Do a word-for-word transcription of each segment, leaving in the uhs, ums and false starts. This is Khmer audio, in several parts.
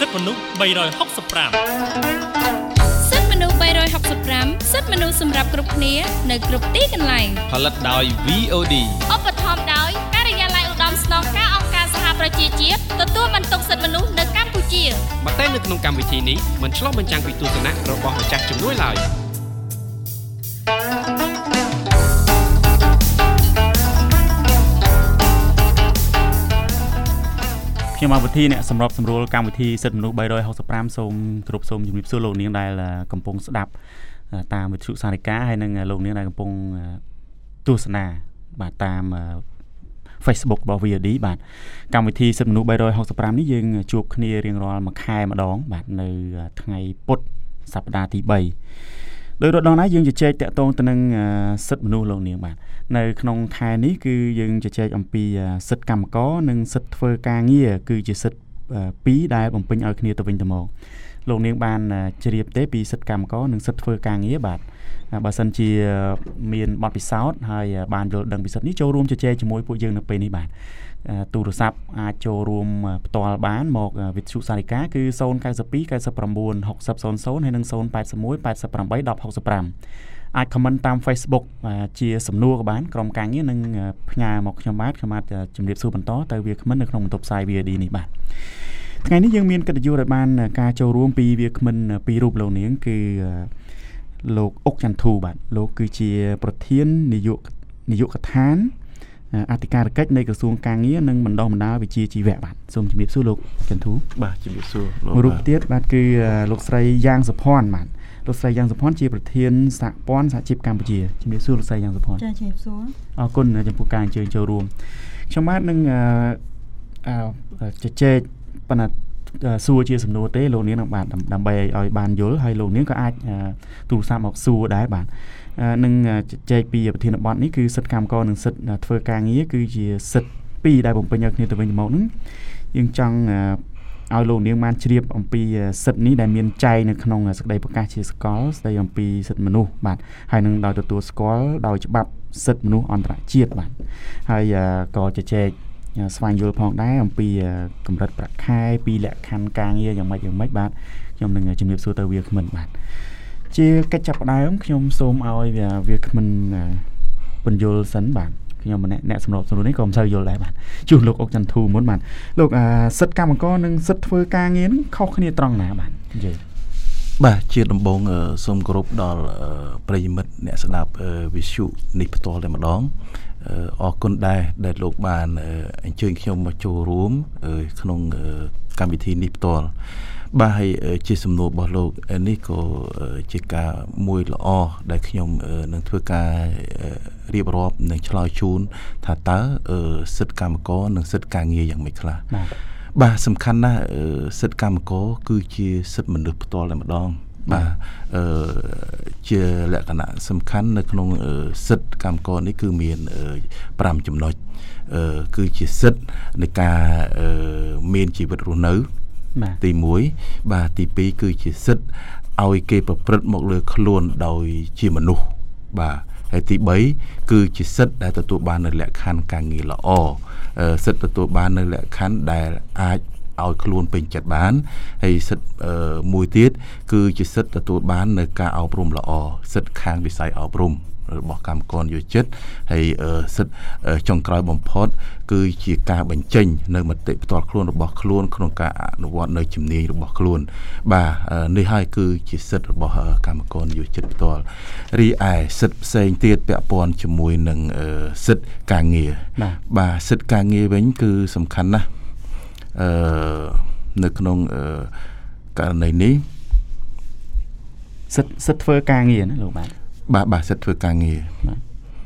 សិទ្ធិមនុស្សបីរយហុកសិបប្រាំសិទ្ធិមនុស្សបីរយហុកសិបប្រាំសិទ្ធិមនុស្សសម្រាប់គ្រប់គ្នានៅគ្រប់ទីកន្លែងផលិតដោយ វី អូ ឌីឧបត្ថម្ភដោយការិយាល័យឧត្តមស្នងការអង្គការសហប្រជាជាតិទទួលបន្ទុកសិទ្ធិមនុស្សនៅកម្ពុជាប៉ុន្តែនៅក្នុងកម្មវិធីនេះមិនឆ្លុះបញ្ចាំងពីទស្សនៈរបស់ម្ចាស់ជំនួយឡើយខ្ញុំមកវិធីអ្នកសម្របសម្រួលកម្មវិធីសិទ្ធិមនុស្សបីរយហុកសិបប្រាំសូមគោរពសូមជម្រាបសួរលោកនាងដែលកំពុងស្ដាប់តាមវិទ្យុសារិកាហើយនិងលោកនាងដែលកំពុងទស្សនាបាទតាម Facebook របស់ វី អូ ឌី បាទកម្មវិធីសិទ្ធិមនុស្សបីរយហុកសិបប្រាំនេះយើងជួបគ្នារៀងរាល់មួយខែម្ដងបាទនៅថ្ងៃពុធសប្តាហ៍ទីបីដោយរដូវណាយើងជជែកតាក់ទងទៅនឹងសិទ្ធិមនុស្សលោកនាងបាទនៅក្នុងខែនេះគឺយើងជជែកអំពីសិទ្ធិកម្មករនិងសិទ្ធិធ្វើការងារគឺជាសិទ្ធិពីរដែលបំពេញឲ្យគ្នាទៅវិញទៅមកលោកនាងបានជ្រាបទេពីសិទ្ធិកម្មករនិងសិទ្ធិធ្វើការងារបាទបើសិនជាមានបទពិសោធន៍ហើយបានយល់ដឹងពីសិទ្ធិនេះចូលរួមជជែកជាមួយពួកយើងនៅពេលនេះបាទទូរស័ព្ទអាចចូលរួមផ្ទាល់បានមកវិទ្យុសារិកាគឺ ศูนย์ เก้า สอง เก้า เก้า หก หก ศูนย์ ศูนย์ ហើយនិង ศูนย์ แปด หนึ่ง แปด แปด แปด หนึ่ง หก ห้า អាច comment តាម Facebook ជាសំណួរក៏បានក្រុមការងារនឹងផ្ញើមកខ្ញុំបាទខ្ញុំអាចជម្រាបសួរបន្តទៅវាគ្មិននៅក្នុងបន្ទប់ផ្សាយ វី អូ ឌី នេះបាទថ្ងៃនេះយើងមានកិត្តិយសឲ្យបានការចូលរួមពីវាគ្មិនពីររូបលោកនាងគឺលោកអុកចន្ទធូបាទលោកគឺជាប្រធាននាយកនាយកដ្ឋានអធិការកិច្ចនៃក្រសួងការងារនិងបណ្ដុះបណ្ដាលវិជ្ជាជីវៈបាទសូមជម្រាបសួរលោកចន្ទធូបាទជម្រាបសួរលោករូបទៀតបាទគឺលោកស្រីយ៉ាងសុភ័ណ្ឌបាទលោកស្រីយ៉ាងសុភ័ណ្ឌជាប្រធានសហព័ន្ធសហជីពកម្ពុជាជំរាបសួរលោកស្រីយ៉ាងសុភ័ណ្ឌចាជំរាបសួរអរគុណចំពោះការអញ្ជើញចូលរួមខ្ញុំបាទនឹងអឺជជែកប៉ុន្តែសួរជាសំណួរទេលោកនាងនឹងបាទដើម្បីឲ្យបានយល់ហើយលោកនាងក៏អាចទូរស័ព្ទមកសួរដែរបាទនឹងជជែកពីប្រធានបទនេះគឺសិទ្ធិកម្មករនិងសិទ្ធិធ្វើការងារគឺជាសិទ្ធិពីរដែលបំពេញឲ្យគ្នាទៅវិញទៅមកហ្នឹងយើងចង់ឲ្យលោកនាងបានជ្រាបអំពីសិទ្ធិនេះដែលមានចែងនៅក្នុងសេចក្តីប្រកាសជាសកលស្តីអំពីសិទ្ធិមនុស្សបាទហើយនឹងដោយទទួលស្គាល់ដោយច្បាប់សិទ្ធិមនុស្សអន្តរជាតិបាទហើយក៏ជជែកស្វែងយល់ផងដែរអំពីកម្រិតប្រាក់ខែពីលក្ខខណ្ឌការងារយ៉ាងម៉េចយ៉ាងម៉េចបាទខ្ញុំនឹងជំរាបសួរទៅវាគ្មិនបាទជាកិច្ចចាប់ផ្ដើមខ្ញុំសូមឲ្យវាគ្មិនបញ្យល់សិនបាទខ្ញុំម្នាក់អ្នកសម្របសម្រួលនេះក៏មិនសូវយល់ដែរបាទជួសលោកអុកចន្ទធូមុនបាទលោកសិទ្ធិកម្មករនិងសិទ្ធិធ្វើការងារនឹងខុសគ្នាត្រង់ណាបាទនិយាយបាទជាដំបូងសូមគោរពដល់ប្រិយមិត្តអ្នកស្ដាប់វិទ្យុនេះផ្ទាល់តែម្ដងអរគុណដែរដែលលោកបានអញ្ជើញខ្ញុំមកចូលរួមក្នុងកម្មវិធីនេះផ្ទាល់បាទហើយជាសំណួររបស់លោកនេះក៏ជាការមួយល្អដែលខ្ញុំនឹងធ្វើការរៀបរាប់និងឆ្លើយជូនថាតើសិទ្ធិកម្មករនិងសិទ្ធិការងារយ៉ាងម៉េចខ្លះបាទសំខាន់ណាស់សិទ្ធិកម្មករគឺជាសិទ្ធិមនុស្សផ្ទាល់តែម្ដងបាទអឺជាលក្ខណៈសំខាន់នៅក្នុងសិទ្ធិកម្មករនេះគឺមានប្រាំចំណុចអឺគឺជាសិទ្ធិនៃការមានជីវិតរស់នៅទីមួយបាទទីពីរគឺជាសិទ្ធិឲ្យគេប្រព្រឹត្តមកលើខ្លួនដោយជាមនុស្សបាទហើយទីបីគឺជាសិទ្ធិដែលទទួលបាននៅលក្ខខណ្ឌការងារល្អសិទ្ធិទទួលបាននៅលក្ខខណ្ឌដែលអាចឲ្យខ្លួនពេញចិត្តបានហើយសិទ្ធិមួយទៀតគឺជាសិទ្ធិទទួលបាននៅការអប់រំល្អសិទ្ធិខាងវិស័យអប់រំរបស់កម្មករយោជិតហើយសិទ្ធិចុងក្រោយបំផុតគឺជាការបញ្ចេញនៅមតិផ្ទាល់ខ្លួនរបស់ខ្លួនក្នុងការអនុវត្តនៅជំនាញរបស់ខ្លួនបាទនេះហើយគឺជាសិទ្ធិរបស់កម្មករយោជិតផ្ទាល់រីឯសិទ្ធិផ្សេងទៀតពាក់ព័ន្ធជាមួយនឹងសិទ្ធិការងារបាទសិទ្ធិការងារវិញគឺសំខាន់ណាស់អឺនៅក្នុងករណីនេះសិទ្ធិសិទ្ធិធ្វើការងារណាលោកបាទបាទបាទសិទ្ធិធ្វើការងារបាទ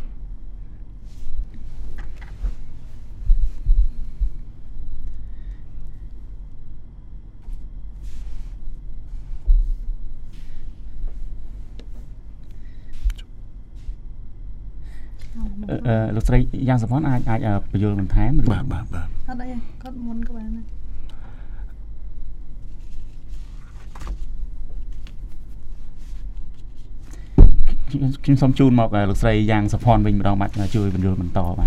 អឺលោកស្រីយ៉ាងសុភ័ណ្ឌអាចអាចបញ្យល់បន្ថែមបាទបាទបាទអត់អីគាត់មុនក៏បានដែរខ្ញុំសូមជូនមកលោកស្រីយ៉ាងសុភ័ណ្ឌវិញម្ដងបាទជួយបញ្យល់បន្តបាន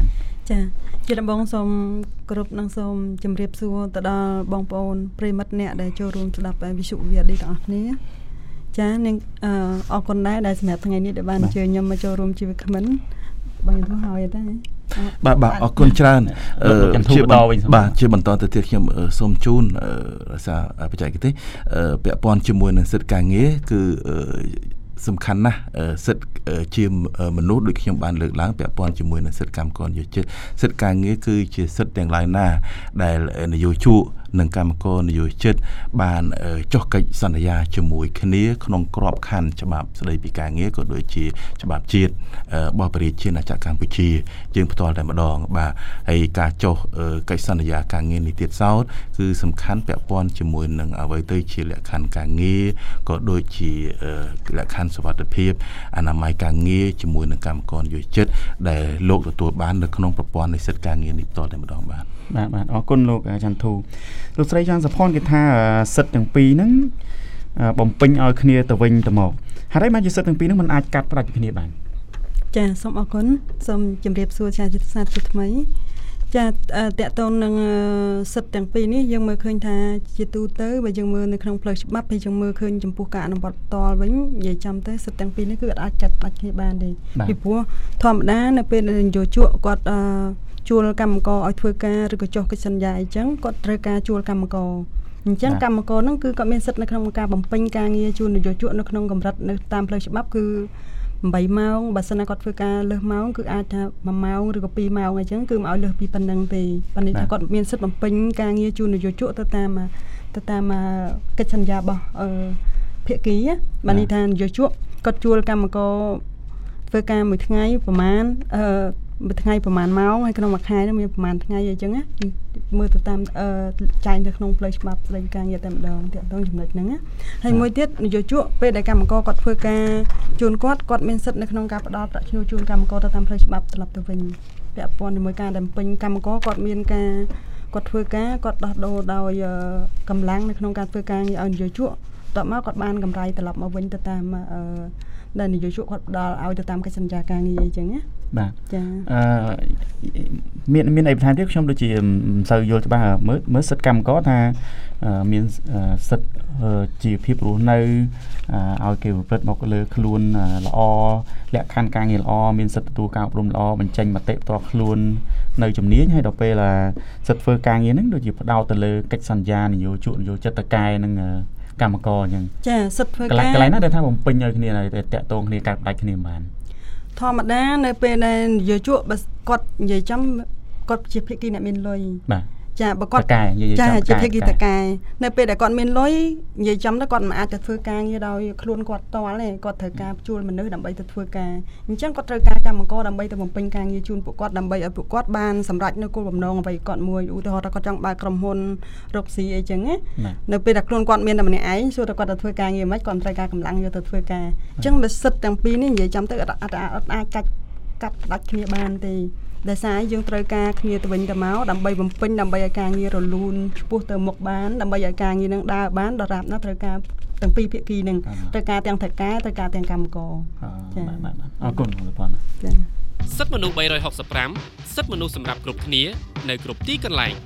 ចាជាដំបងសូមគ្រប់នឹងសូមជម្រាបសួរទៅដល់បងប្អូនប្រិមិត្តអ្នកដែលចូលរួមស្ដាប់វិទ្យុ វី អារ ឌី ទាំងអស់គ្នាចានឹងអរគុណដែរដែលសម្រាប់ថ្ងៃនេះដែលបានអញ្ជើញខ្ញុំមកចូលរួមជាវាគ្មិនបងយល់ហើយទេបាទបាទអរគុណច្រើនជាបាទជាបន្តទៅទៀតខ្ញុំសូមជូនរសាបច្ចេកទេសពាក់ព័ន្ធជាមួយនឹងសិទ្ធិការងារគឺសំខាន់ណាស់សិទ្ធិជាមនុស្សដូចខ្ញុំបានលើកឡើងពាក់ព័ន្ធជាមួយនឹងសិទ្ធិកម្មករនយោជិតសិទ្ធិការងារគឺជាសិទ្ធិទាំងឡាយណាដែលនយោជកនិងកម្មករនយោជិតបានចុះកិច្ចសន្យាជាមួយគ្នាក្នុងក្របខ័ណ្ឌច្បាប់ស្តីពីការងារក៏ដូចជាច្បាប់ជាតិរបស់ប្រជាជាតិអាណាចក្រកម្ពុជាយើងផ្ទាល់តែម្ដងបាទហើយការចុះកិច្ចសន្យាការងារនេះទៀតសោតគឺសំខាន់ពាក់ព័ន្ធជាមួយនឹងអ្វីទៅជាលក្ខខណ្ឌការងារក៏ដូចជាលក្ខខណ្ឌសុវត្ថិភាពអនាម័យការងារជាមួយនឹងកម្មករនយោជិតដែលលោកទទួលបាននៅក្នុងប្រព័ន្ធនៃសិទ្ធិការងារនេះផ្ទាល់តែម្ដងបាទបាទបាទអរគុណលោកចន្ទធូលោកស្រីច័ន្ទសុផាន់គេថាសិទ្ធិទាំងពីរហ្នឹងបំពេញឲ្យគ្នាទៅវិញទៅមកហើយបានជាសិទ្ធិទាំងពីរហ្នឹងមិនអាចកាត់ផ្តាច់ពីគ្នាបានចាសូមអរគុណសូមជម្រាបសួរចាជាសាស្ត្រជាថ្មីចាតកតងនឹងសិទ្ធិទាំងពីរនេះយើងមើលឃើញថាជាទូទៅបើយើងមើលនៅក្នុងផ្លូវច្បាប់ហើយយើងមើលឃើញចំពោះការអនុវត្តផ្ទាល់វិញនិយាយចំទៅសិទ្ធិទាំងពីរនេះគឺអាចកាត់ផ្តាច់គ្នាបានទេពីព្រោះធម្មតានៅពេលនយោជកគាត់ជួលកម្មករឲ្យធ្វើការឬក៏ចុះកិច្ចសន្យាអីចឹងគាត់ត្រូវការជួលកម្មករអញ្ចឹងកម្មករហ្នឹងគឺគាត់មានសិទ្ធិនៅក្នុងការបំពេញការងារជួលនយោជកនៅក្នុងកម្រិតនៅតាមផ្លូវច្បាប់គឺeightម៉ោងបើសិនណាគាត់ធ្វើការលើសម៉ោងគឺអាចថាoneម៉ោងឬក៏twoម៉ោងអីចឹងគឺមិនឲ្យលើសពីប៉ុណ្្នឹងទេប៉ុន្តែថាគាត់មានសិទ្ធិបំពេញការងារជួលនយោជកទៅតាមទៅតាមកិច្ចសន្យារបស់ភាគីបានន័យថានយោជកគាត់ជួលកម្មករធ្វើការមួយថ្ងៃប្រហែលអឺមួយថ្ងៃប្រហែលម៉ោងហើយក្នុងមួយខែនោះមានប្រហែលថ្ងៃអីចឹងណាមើលទៅតាមអឺចែងទៅក្នុងផ្លូវច្បាប់ស្តីពីការងារតែម្ដងតាក់ទងចំណុចហ្នឹងណាហើយមួយទៀតនយោជកពេលដែលកម្មករគាត់ធ្វើការជូនគាត់គាត់មានសិទ្ធិនៅក្នុងការផ្ដល់ប្រាក់ឈ្នួលជូនកម្មករទៅតាមផ្លូវច្បាប់ត្រឡប់ទៅវិញពាក់ព័ន្ធជាមួយការដែលពេញកម្មករគាត់មានការគាត់ធ្វើការគាត់ដោះដូរដោយកម្លាំងនៅក្នុងការធ្វើការងារឲ្យនយោជកតបមកគាត់បានកម្រៃត្រឡប់មកវិញទៅតាមអឺដែលនយោជកគាត់ផ្ដល់ឲ្យទៅតាមកិច្ចសន្យាការងារអីចឹងណាបាទចាអឺមានមានអីបន្ថែមទៀតខ្ញុំដូចជាមិនសូវយល់ច្បាស់មើលមើលសិទ្ធិកម្មករថាមានសិទ្ធិជីវភាពរស់នៅឲ្យគេប្រព្រឹត្តមកលើខ្លួនល្អលក្ខខណ្ឌការងារល្អមានសិទ្ធិទទួលការអប់រំល្អបញ្ចេញមតិផ្ទាល់ខ្លួននៅជំនាញហើយដល់ពេលសិទ្ធិធ្វើការងារហ្នឹងដូចជាផ្ដោតទៅលើកិច្ចសន្យានយោជកនយោជិតតកែនឹងកម្មករអញ្ចឹងចាសិទ្ធិធ្វើការកន្លែងណាដែលថាបំពេញឲ្យគ្នាតែតាក់ទងគ្នាកាត់ផ្ដាច់គ្នាបានធម្មតានៅពេលដែលនយោជកបើគាត់និយាយចំគាត់ជាភាគីអ្នកមានលុយបាទចាបើគាត់ចាជាភាគីតកែនៅពេលដែលគាត់មានលុយនិយាយចំទៅគាត់មិនអាចទៅធ្វើការងារដោយខ្លួនគាត់តល់ទេគាត់ត្រូវការជួលមនុស្សដើម្បីទៅធ្វើការអញ្ចឹងគាត់ត្រូវការកម្មករដើម្បីទៅបំពេញការងារជូនពួកគាត់ដើម្បីឲ្យពួកគាត់បានសម្រេចនៅគោលបំណងអ្វីគាត់មួយឧទាហរណ៍ថាគាត់ចង់បើកក្រុមហ៊ុនរកស៊ីអីចឹងណានៅពេលដែលខ្លួនគាត់មានតែម្នាក់ឯងសួរថាគាត់ទៅធ្វើការងារមិនគាត់ត្រូវការកម្លាំងយកទៅធ្វើការអញ្ចឹងបើសិទ្ធទាំងពីរនេះនិយាយចំទៅអត់អាចកាត់កាត់ផ្ដាច់គ្នាបានទេដែលសារយើងត្រូវការគ្នាទៅវិញទៅមកដើម្បីបំពេញដើម្បីឲ្យការងាររលូនឆ្ពោះទៅមុខបានដើម្បីឲ្យការងារនឹងដើរបានដរាបណាត្រូវការទាំងពីរភាគីនឹងត្រូវការទាំងថៅកែត្រូវការទាំងកម្មករចា៎បាទអរគុណបងសុផាន់ចា៎សិទ្ធិមនុស្សthree sixty-fiveសិទ្ធិមនុស្សសម្រាប់គ្រប់គ្នានៅគ្រប់ទីកន្លែង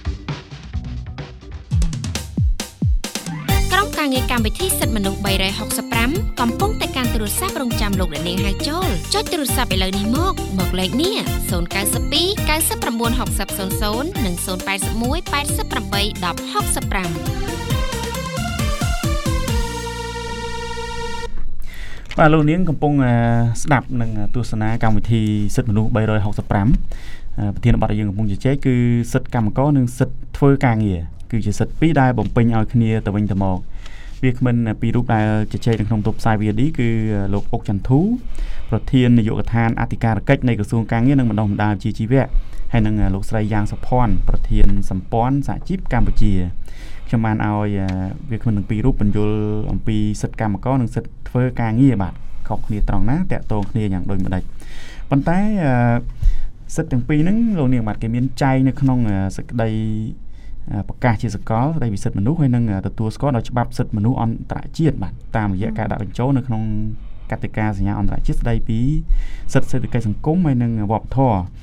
ក្រុមការងារកម្មវិធីសិទ្ធិមនុស្សthree sixty-fiveកំពុងតែកាន់ទូរស័ព្ទរងចាំលោកអ្នកនាងហៅចូលចុចទូរស័ព្ទឥឡូវនេះមកមកលេខនេះzero nine two nine nine six zero zero zeroនិងzero eight one eight eight eight one zero six five បាទលោកនាងកំពុងស្ដាប់នឹងទស្សនាកម្មវិធីសិទ្ធិមនុស្សthree sixty-fiveប្រធានបទដែលយើងកំពុងជជែកគឺសិទ្ធិកម្មករនិងសិទ្ធិធ្វើការងារគឺជាសិទ្ធិពីរដែលបំពេញឲ្យគ្នាទៅវិញទៅមកវាគ្មិនពីររូបដែលជជែកនៅក្នុងទូរផ្សាយ វី អារ ឌី គឺលោកអុកចន្ទធូប្រធាននាយកដ្ឋានអធិការកិច្ចនៃក្រសួងការងារនិងបណ្ដុះបណ្ដាលវិជ្ជាជីវៈហើយនិងលោកស្រីយ៉ាងសុផាន់ប្រធានសម្ព័ន្ធសហជីពកម្ពុជាខ្ញុំបានឲ្យវាគ្មិនទាំងពីររូបបញ្យល់អំពីសិទ្ធិកម្មករនិងសិទ្ធិធ្វើការងារបាទខុសគ្នាត្រង់ណាតាក់ទងគ្នាយ៉ាងដូចម្ដេចប៉ុន្តែសិទ្ធិទាំងពីរហ្នឹងលោកនាងបាទគេមានចែងនៅក្នុងសេចក្តីប្រកាសជាសកលស្តីពីសិទ្ធិមនុស្សហើយនឹងទទួលស្គាល់ដោយច្បាប់សិទ្ធិមនុស្សអន្តរជាតិបាទតាមរយៈការដាក់បញ្ចូលនៅក្នុងកតិកាសញ្ញាអន្តរជាតិស្តីពីសិទ្ធិសេដ្ឋកិច្ចសង្គមហើយនិងវប្បធម៌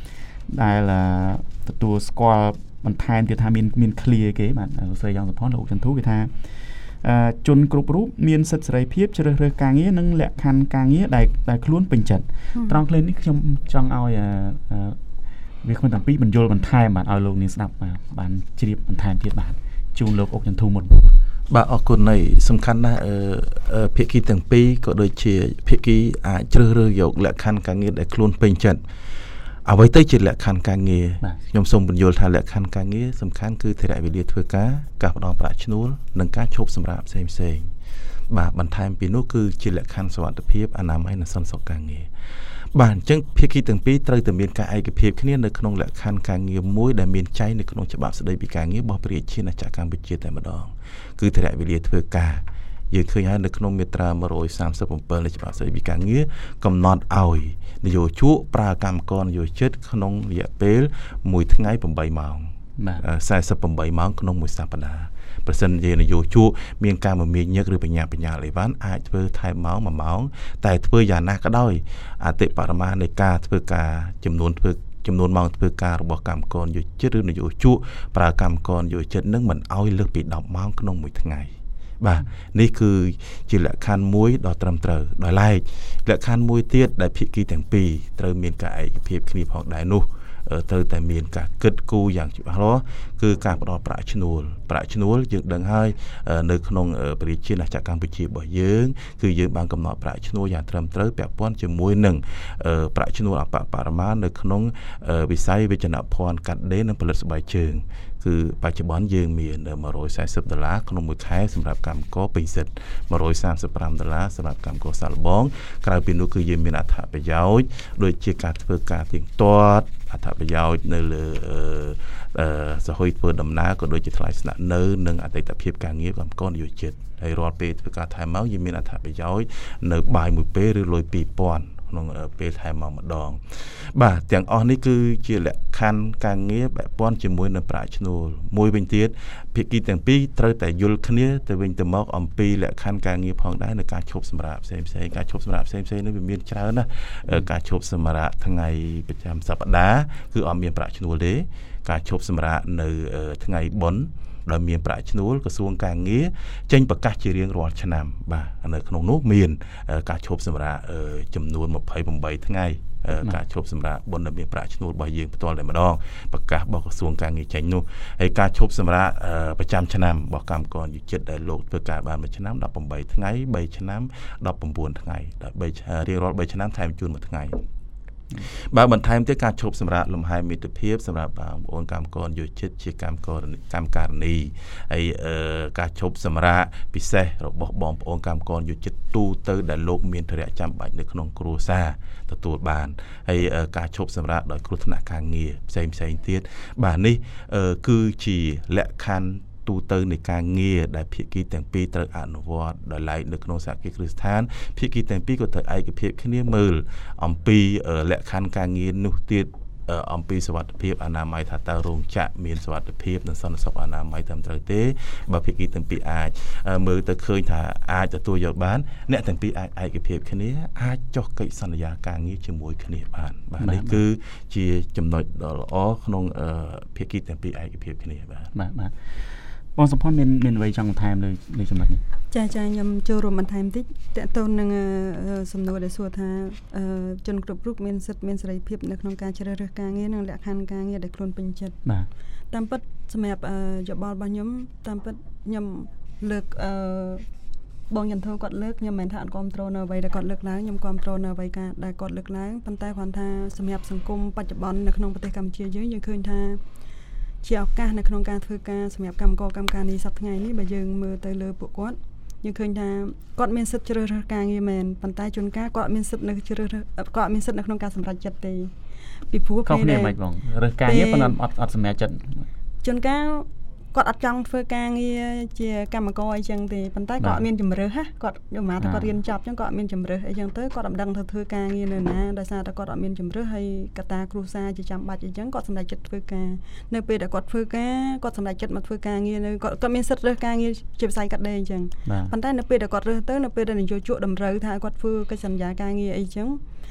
ដែលទទួលស្គាល់បន្ថែមទៀតថាមានមាន clear គេបាទស្រីយ៉ាងសុផាន់លោកចន្ទទូគេថាជនគ្រប់រូបមានសិទ្ធិសេរីភាពជ្រើសរើសការងារនិងលក្ខខណ្ឌការងារដែលដែលខ្លួនពេញចិត្តត្រង់គ្នានេះខ្ញុំចង់ឲ្យវាគ្មិនតាំងពីបញ្យលបន្ថែមបាទឲ្យលោកនាងស្ដាប់បានជ្រាបបន្ថែមទៀតបាទជូនលោកអុកចន្ទទូមុនបាទអរគុណនៃសំខាន់ណាស់ភាគីទាំងពីរក៏ដូចជាភាគីអាចជ្រើសរើសយកលក្ខខណ្ឌការងារដែលខ្លួនពេញចិត្តអ្វីទៅជាលក្ខខណ្ឌការងារខ្ញុំសូមបញ្យល់ថាលក្ខខណ្ឌការងារសំខាន់គឺថេរវេលាធ្វើការការផ្ដល់ប្រាក់ឈ្នួលនិងការឈប់សម្រាកផ្សេងផ្សេងបាទបន្ថែមពីនោះគឺជាលក្ខខណ្ឌសុវត្ថិភាពអនាម័យនិងសន្តិសុខការងារបាទអញ្ចឹងភាគីទាំងពីរត្រូវតែមានការឯកភាពគ្នានៅក្នុងលក្ខខណ្ឌការងារមួយដែលមានចែងនៅក្នុងច្បាប់ស្តីពីការងាររបស់ព្រះរាជាណាចក្រកម្ពុជាតែម្ដងគឺថេរវេលាធ្វើការយើងឃើញហើយនៅក្នុងមាត្រាone thirty-sevenនៃច្បាប់ស្តីពីការងារកំណត់ឲ្យនយោជកប្រើកម្មករនយោជិតក្នុងរយៈពេលមួយថ្ងៃeightម៉ោងforty-eightម៉ោងក្នុងមួយសប្តាហ៍ប្រសិនជានយោជកមានការមមាញឹកឬបញ្ញាបញ្ញាអីវ៉ាន់អាចធ្វើថែមម៉ោងoneម៉ោងតែធ្វើយ៉ាងណាក៏ដោយអតិបរមានៃការធ្វើការចំនួនធ្វើចំនួនម៉ោងធ្វើការរបស់កម្មករនយោជិតឬនយោជកប្រើកម្មករនយោជិតនឹងមិនឲ្យលើសពីtenម៉ោងក្នុងមួយថ្ងៃបាទនេះគឺជាលក្ខខណ្ឌមួយដ៏ត្រឹមត្រូវដោយឡែកលក្ខខណ្ឌមួយទៀតដែលភាគីទាំងពីរត្រូវមានការឯកភាពគ្នាផងដែរនោះត្រូវតែមានការគិតគូរយ៉ាងច្បាស់លាស់គឺការផ្ដល់ប្រាក់ឈ្នួលប្រាក់ឈ្នួលយើងដឹងហើយនៅក្នុងព្រះរាជាណាចក្រកម្ពុជារបស់យើងគឺយើងបានកំណត់ប្រាក់ឈ្នួលយ៉ាងត្រឹមត្រូវពាក់ព័ន្ធជាមួយនឹងប្រាក់ឈ្នួលអបបរមានៅក្នុងវិស័យវិជ្ជាភ័ណ្ឌកាត់ដេរនិងផលិតស្បែកជើងគឺបច្ចុប្បន្នយើងមានone hundred fortyដុល្លារក្នុងមួយខែសម្រាប់កម្មករពេញសិទ្ធិone hundred thirty-fiveដុល្លារសម្រាប់កម្មករសាកល្បងក្រៅពីនោះគឺយើងមានអត្ថប្រយោជន៍ដូចជាការធ្វើការទៀងទាត់អត្ថប្រយោជន៍នៅលើអឺសហគមន៍ធ្វើដំណើរក៏ដូចជាថ្លៃស្នាក់នៅនិងអតីតភាពការងារកម្មករនយោជិតហើយរាល់ពេលធ្វើការថែមម៉ោងយើងមានអត្ថប្រយោជន៍នៅបាយមួយពេលឬលុយtwo thousandក្នុងពេលថែមមកម្ដងបាទទាំងអស់នេះគឺជាលក្ខខណ្ឌការងារពាក់ព័ន្ធជាមួយនឹងប្រាក់ឈ្នួលមួយវិញទៀតភាគីទាំងពីរត្រូវតែយល់គ្នាទៅវិញទៅមកអំពីលក្ខខណ្ឌការងារផងដែរនៅការឈប់សម្រាកផ្សេងផ្សេងការឈប់សម្រាកផ្សេងផ្សេងនេះវាមានច្រើនណាស់ការឈប់សម្រាកថ្ងៃប្រចាំសប្តាហ៍គឺអត់មានប្រាក់ឈ្នួលទេការឈប់សម្រាកនៅថ្ងៃបុណ្យដោយមានប្រាក់ឈ្នួលក្រសួងការងារចេញប្រកាសជារៀងរាល់ឆ្នាំបាទនៅក្នុងនោះមានការឈប់សម្រាកចំនួនtwenty-eightថ្ងៃការឈប់សម្រាកបុណ្យដែលមានប្រាក់ឈ្នួលរបស់យើងផ្ទាល់តែម្ដងប្រកាសរបស់ក្រសួងការងារចេញនោះហើយការឈប់សម្រាកប្រចាំឆ្នាំរបស់កម្មករនយោជិតដែលលោកធ្វើការបានមួយឆ្នាំeighteenថ្ងៃthreeឆ្នាំnineteenថ្ងៃដល់រៀងរាល់threeឆ្នាំថែមជូនមួយថ្ងៃបើបន្ថែមទៅការឈប់សម្រាកលំហែមិត្តភាពសម្រាប់បងប្អូនកម្មករនយោជិតជាកម្មករកម្មការនីហើយការឈប់សម្រាកពិសេសរបស់បងប្អូនកម្មករនយោជិតទូទៅដែលលោកមានធរៈចាំបាច់នៅក្នុងគ្រួសារទទួលបានហើយការឈប់សម្រាកដោយគ្រោះថ្នាក់ការងារផ្សេងផ្សេងទៀតបាទនេះគឺជាលក្ខខណ្ឌទូទៅនៃការងារដែលភាគីទាំងពីរត្រូវអនុវត្តដោយឡែកនៅក្នុងសហគមន៍គ្រឹះស្ថានភាគីទាំងពីរក៏ត្រូវឯកភាពគ្នាមើលអំពីលក្ខខណ្ឌការងារនោះទៀតអំពីសុវត្ថិភាពអនាម័យថាតើរោងចក្រមានសុវត្ថិភាពនិងសន្តិសុខអនាម័យត្រឹមត្រូវទេបើភាគីទាំងពីរអាចមើលទៅឃើញថាអាចទទួលយកបានអ្នកទាំងពីរអាចឯកភាពគ្នាអាចចុះកិច្ចសន្យាការងារជាមួយគ្នាបានបាទនេះគឺជាចំណុចដ៏ល្អក្នុងភាគីទាំងពីរឯកភាពគ្នាបាទបាទបាទបងសំផនមានមានអ្វីចង់បន្ថែមលើលើចំណុចនេះចាចាខ្ញុំចូលរួមបន្ថែមតិចតើតើនឹងសំណួរដែលសួរថាជនគ្រប់រូបមានសិទ្ធិមានសេរីភាពនៅក្នុងការជ្រើសរើសការងារនិងលក្ខខណ្ឌការងារដែលខ្លួនពេញចិត្តបាទតាមពិតសម្រាប់យោបល់របស់ខ្ញុំតាមពិតខ្ញុំលើកអឺបងយន្តធគាត់លើកខ្ញុំមិនថាអត់គ្រប់គ្រងនៅអ្វីដែលគាត់លើកឡើងខ្ញុំគ្រប់គ្រងនៅអ្វីដែលគាត់លើកឡើងប៉ុន្តែគ្រាន់ថាសម្រាប់សង្គមបច្ចុប្បន្ននៅក្នុងប្រទេសកម្ពុជាយើងយើងឃើញថាជាឱកាសនៅក្នុងការធ្វើការសម្រាប់កម្មករកម្មការនេះសប្តាហ៍ថ្ងៃនេះបើយើងមើលទៅលើពួកគាត់យើងឃើញថាគាត់មានសិទ្ធិជ្រើសរើសការងារមែនប៉ុន្តែជួនកាលគាត់មានសិទ្ធិនៅជ្រើសរើសគាត់មានសិទ្ធិនៅក្នុងការសម្រេចចិត្តទេពីព្រោះពេលនេះមិនបងរើសការងារប៉ុន្តែអត់អត់សម្រេចចិត្តជួនកាលគាត់អត់ចង់ធ្វើការងារជាកម្មករអីចឹងទេប៉ុន្តែគាត់អត់មានជំរើសគាត់យកមកថាគាត់រៀនចប់ចឹងគាត់អត់មានជំរើសអីចឹងទៅគាត់អត់ដឹងថាធ្វើការងារនៅណាដោយសារតែគាត់អត់មានជំរើសហើយកត្តាគ្រួសារជាចាំបាច់អីចឹងគាត់សម្រេចចិត្តធ្វើការនៅពេលដែលគាត់ធ្វើការគាត់សម្រេចចិត្តមកធ្វើការងារនៅគាត់គាត់មានសិទ្ធិរើសការងារជាវិស័យកាត់ដេរអញ្ចឹងប៉ុន្តែនៅពេលដែលគាត់រើសទៅនៅពេលដែលនយោជកតម្រូវថាគាត់ធ្វើកិច្ចសន្យាការងារអីចឹង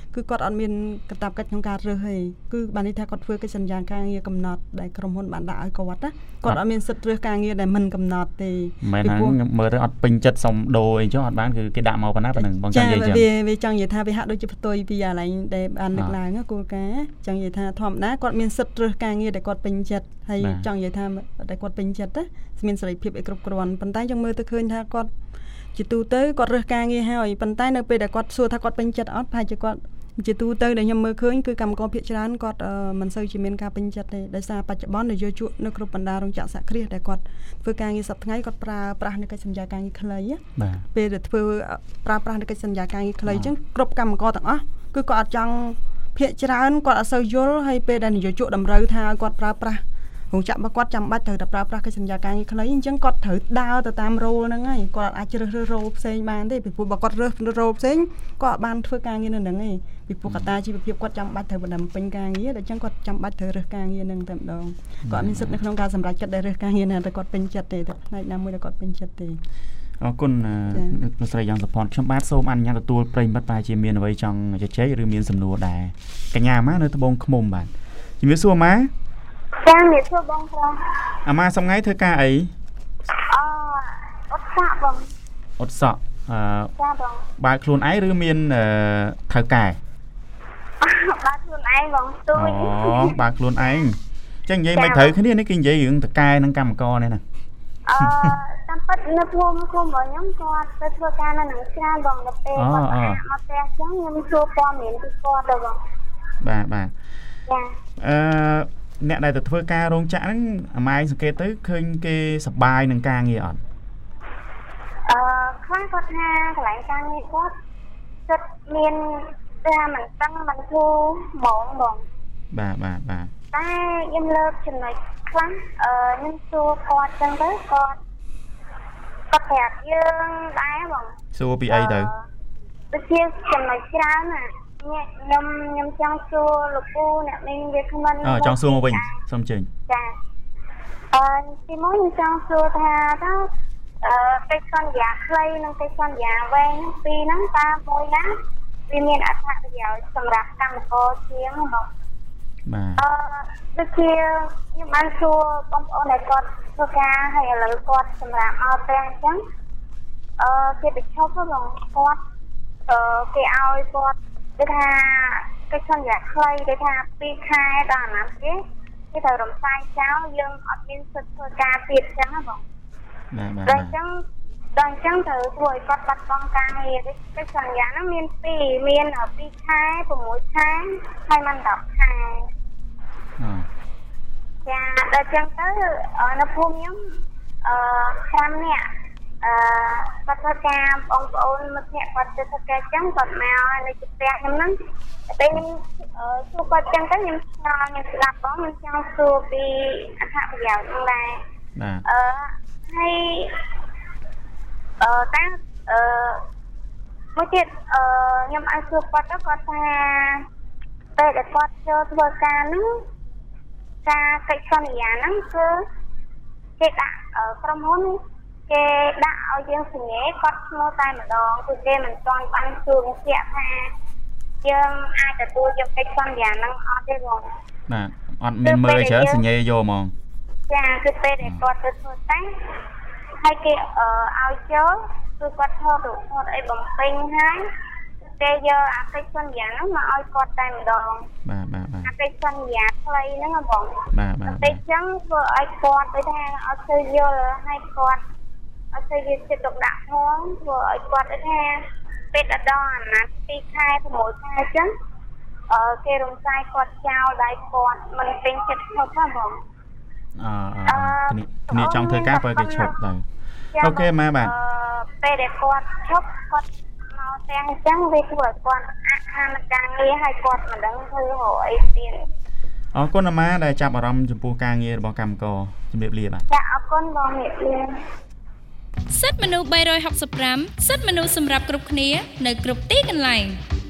គឺគាត់អត់មានកាតព្វកិច្ចក្នុងការរើសទេគឺបានន័យថាគាត់ធ្វើកិច្ចសន្យាការងារកំណត់ដែលក្រុមហ៊ុនបានដាក់ឲ្យគាត់ណាគាត់អត់មានសិទ្ធិរើសការងារដែលមិនកំណត់ទេមែនហ្នឹងខ្ញុំមើលទៅអត់ពេញចិត្តសុំដូរអីចុះអត់បានគឺគេដាក់មកប៉ុណ្ណាប៉ុណ្ណឹងបងចង់និយាយចឹងវាវាចង់និយាយថាវាហាក់ដូចជាផ្ទុយពីអាឡែងដែលបានលើកឡើងគោលការណ៍ចង់និយាយថាធម្មតាគាត់មានសិទ្ធិរើសការងារដែលគាត់ពេញចិត្តហើយចង់និយាយថាដែលគាត់ពេញចិត្តណាមានសេរីភាពឲ្យគ្រប់គ្រាន់ប៉ុន្តែយើងមើលទៅឃើញថាគាត់ជាទូទៅគាត់រើសការងារហើយប៉ុន្តែនៅពេលដែលគាត់សួរថាគាត់ពេញចិត្តអត់ប្រហែលជាគាត់ជាទូទៅដែលខ្ញុំមើលឃើញគឺកម្មករភាគច្រើនគាត់មិនសូវជាមានការពេញចិត្តទេដោយសារបច្ចុប្បន្ននយោជកនៅគ្រប់បណ្ដារោងចក្រសហគ្រាសដែលគាត់ធ្វើការងារសប្តាហ៍ថ្ងៃគាត់ប្រើប្រាស់នៅកិច្ចសន្យាការងារខ្លីពេលដែលធ្វើប្រើប្រាស់នៅកិច្ចសន្យាការងារខ្លីអញ្ចឹងគ្រប់កម្មករទាំងអស់គឺគាត់អត់ចង់ភាគច្រើនគាត់អត់សូវយល់ហើយពេលដែលនយោជកតម្រូវថាឲ្យគាត់ប្រើប្រាស់រោងចក្ររបស់គាត់ចាំបាច់ត្រូវតែប្រើប្រាស់កិច្ចសន្យាការងារខ្លីអញ្ចឹងគាត់ត្រូវដើរទៅតាមរ៉ូលហ្នឹងហើយគាត់អាចជ្រើសរើសរ៉ូលផ្សេងបានទេពីព្រោះបើគាត់រើសរ៉ូលផ្សេងគាត់អាចបានធ្វើការងារនៅហ្នឹងឯងពីព្រោះកត្តាជីវភាពគាត់ចាំបាច់ត្រូវបណ្ដាំពេញការងារដូច្នេះគាត់ចាំបាច់ត្រូវរើសការងារហ្នឹងតែម្ដងគាត់មានសិទ្ធិនៅក្នុងការសម្រេចចិត្តដែលរើសការងារណាតែគាត់ពេញចិត្តទេតែផ្នែកណាមួយដែលគាត់ពេញចិត្តទេអរគុណលោកស្រីយ៉ាងសុផាន់ខ្ញុំបាទសូមអនុញ្ញាតទទួលប្រិយមិត្តប្រហែលជាមានអ្វីចង់ជជែកឬមានសំណួរដែរកញ្ញាម៉ានៅត្បូងឃ្មុំបាទជំរាបសួរម៉ាចាមានសួរបងប្រុសអាម៉ាសំថ្ងៃធ្វើការអីអឺអត់សាក់បងអត់សាក់អឺចាបងបើខ្លួនឯងឬមានថៅកែបើខ្លួនឯងបងទួយអូបើខ្លួនឯងចឹងនិយាយមិនត្រូវគ្នានេះគេនិយាយរឿងតកែនិងកម្មករនេះណាអឺតាមពិតនៅភូមិឃុំរបស់ខ្ញុំគាត់ទៅធ្វើការនៅនឹងច្រើនបងទៅពេលគាត់មកផ្ទះចឹងខ្ញុំសួរព័ត៌មានពីគាត់ទៅបងបាទបាទចាអឺអ្នកដែលទៅធ្វើការរោងចក្រហ្នឹងអាម៉ែសង្កេតទៅឃើញគេសប្បាយនឹងការងារអត់អឺខ្លះគាត់ថាកន្លែងការងារគាត់ចិត្តមានតែមិនតឹងមិនធូរហ្មងបងបាទបាទបាទតែខ្ញុំលើកចំណុចខ្លះអឺខ្ញុំសួរគាត់ចឹងទៅគាត់គាត់ប្រាប់យើងដែរបងសួរពីអីទៅដូចជាចំណុចច្រើនណាខ្ញុំខ្ញុំចង់សួរលោកពូអ្នកមីងវាគ្មិនអឺចង់សួរមកវិញសូមជើញចាអឺទីមួយខ្ញុំចង់សួរថាតើអឺកិច្ចសន្យាខ្លីនិងកិច្ចសន្យាវែងពីរហ្នឹងតើមួយណាវាមានអត្ថប្រយោជន៍សម្រាប់កម្មករជាងបងបាទអឺដូចជាខ្ញុំបានសួរបងប្អូនដែលគាត់ធ្វើការហើយឥឡូវគាត់សម្រាប់មកផ្ទះអញ្ចឹងអឺគេទៅឈប់បងគាត់អឺគេឲ្យគាត់គេថាកិច្ចសន្យាខ្លីគេថាពីរខែដល់អាណត្តិទេគេត្រូវរំសាយចោលយើងអត់មានសិទ្ធិធ្វើការទៀតអញ្ចឹងណាបងបាទបាទដល់អញ្ចឹងដល់អញ្ចឹងត្រូវធ្វើឲ្យគាត់បាត់បង់ការងារកិច្ចសន្យាហ្នឹងមានពីរមានពីរខែប្រាំមួយខែហើយមិនដប់ខែអឺចាដល់អញ្ចឹងទៅនៅភូមិខ្ញុំអឺប្រាំនាក់អឺគាត់ធ្វើការបងប្អូនមិត្តភក្តិគាត់ទៅធ្វើការចឹងគាត់មកនៅជិតផ្ទះខ្ញុំហ្នឹងពេលខ្ញុំសួរគាត់ចឹងទៅខ្ញុំឆ្ងល់ខ្ញុំស្ដាប់បងខ្ញុំចង់សួរពីអត្ថប្រយោជន៍ហ្នឹងដែរបាទអឺហើយអឺតាំងអឺមួយទៀតអឺខ្ញុំឲ្យសួរគាត់ទៅគាត់ថាពេលដែលគាត់ចូលធ្វើការហ្នឹងការកិច្ចសន្យាហ្នឹងគឺគេដាក់ក្រុមហ៊ុនគេដាក់ឲ្យយើងសញ្ញាគាត់ឈ្មោះតែម្ដងគឺគេមិនទាន់បានសួរបញ្ជាក់ថាយើងអាចទទួលយកកិច្ចសន្យាហ្នឹងអត់ទេបងបាទអត់មានមើលច្រើនសញ្ញាយកហ្មងចាគឺពេលដែលគាត់ទៅធ្វើតែហើយគេអឺឲ្យចូលគឺគាត់ថតរូបថតអីបំពេញហើយគេយកអាកិច្ចសន្យាហ្នឹងមកឲ្យគាត់តែម្ដងបាទបាទបាទអាកិច្ចសន្យាខ្លីហ្នឹងហ៎បងបាទបាទតែអញ្ចឹងធ្វើឲ្យគាត់ទៅថាអត់ទៅយល់ឲ្យគាត់អត់ទៅយកចិត្តទុកដាក់ផងធ្វើឲ្យគាត់ថាពេលដល់អាណត្តិពីរខែប្រាំមួយខែអញ្ចឹងអឺគេរំសាយគាត់ចោលដៃគាត់មិនពេញចិត្តឈប់ហ្នឹងបងអឺគ្នាចង់ធ្វើការបើគេឈប់ទៅអូខេម៉ែបាទអឺពេលដែលគាត់ឈប់គាត់មកទាំងអញ្ចឹងវាធ្វើឲ្យគាត់អខានការងារហើយគាត់មិនដឹងធ្វើរកអីទៀតអរគុណអាម៉ាដែលចាប់អារម្មណ៍ចំពោះការងាររបស់កម្មករជំរាបលាបាទចាអរគុណបងជំរាបលាសិទ្ធិមនុស្សបីរយហុកសិបប្រាំសិទ្ធិមនុស្សសម្រាប់គ្រប់គ្នានៅគ្រប់ទីកន្លែង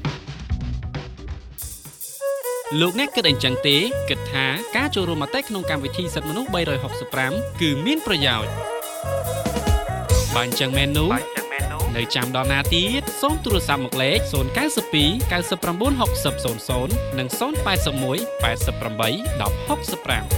លោកអ្នកគិតអញ្ចឹងទេគិតថាការចូលរួមមតិក្នុងកម្មវិធីសិទ្ធិមនុស្សបីរយហុកសិបប្រាំគឺមានប្រយោជន៍បើអញ្ចឹងមែននោះនៅចាំដល់ណាទៀតសូមទូរស័ព្ទមកលេខศูนย์ เก้า สอง เก้า เก้า เก้า หก ศูนย์ ศูนย์ និង ศูนย์ แปด một แปด แปด หก หก ห้า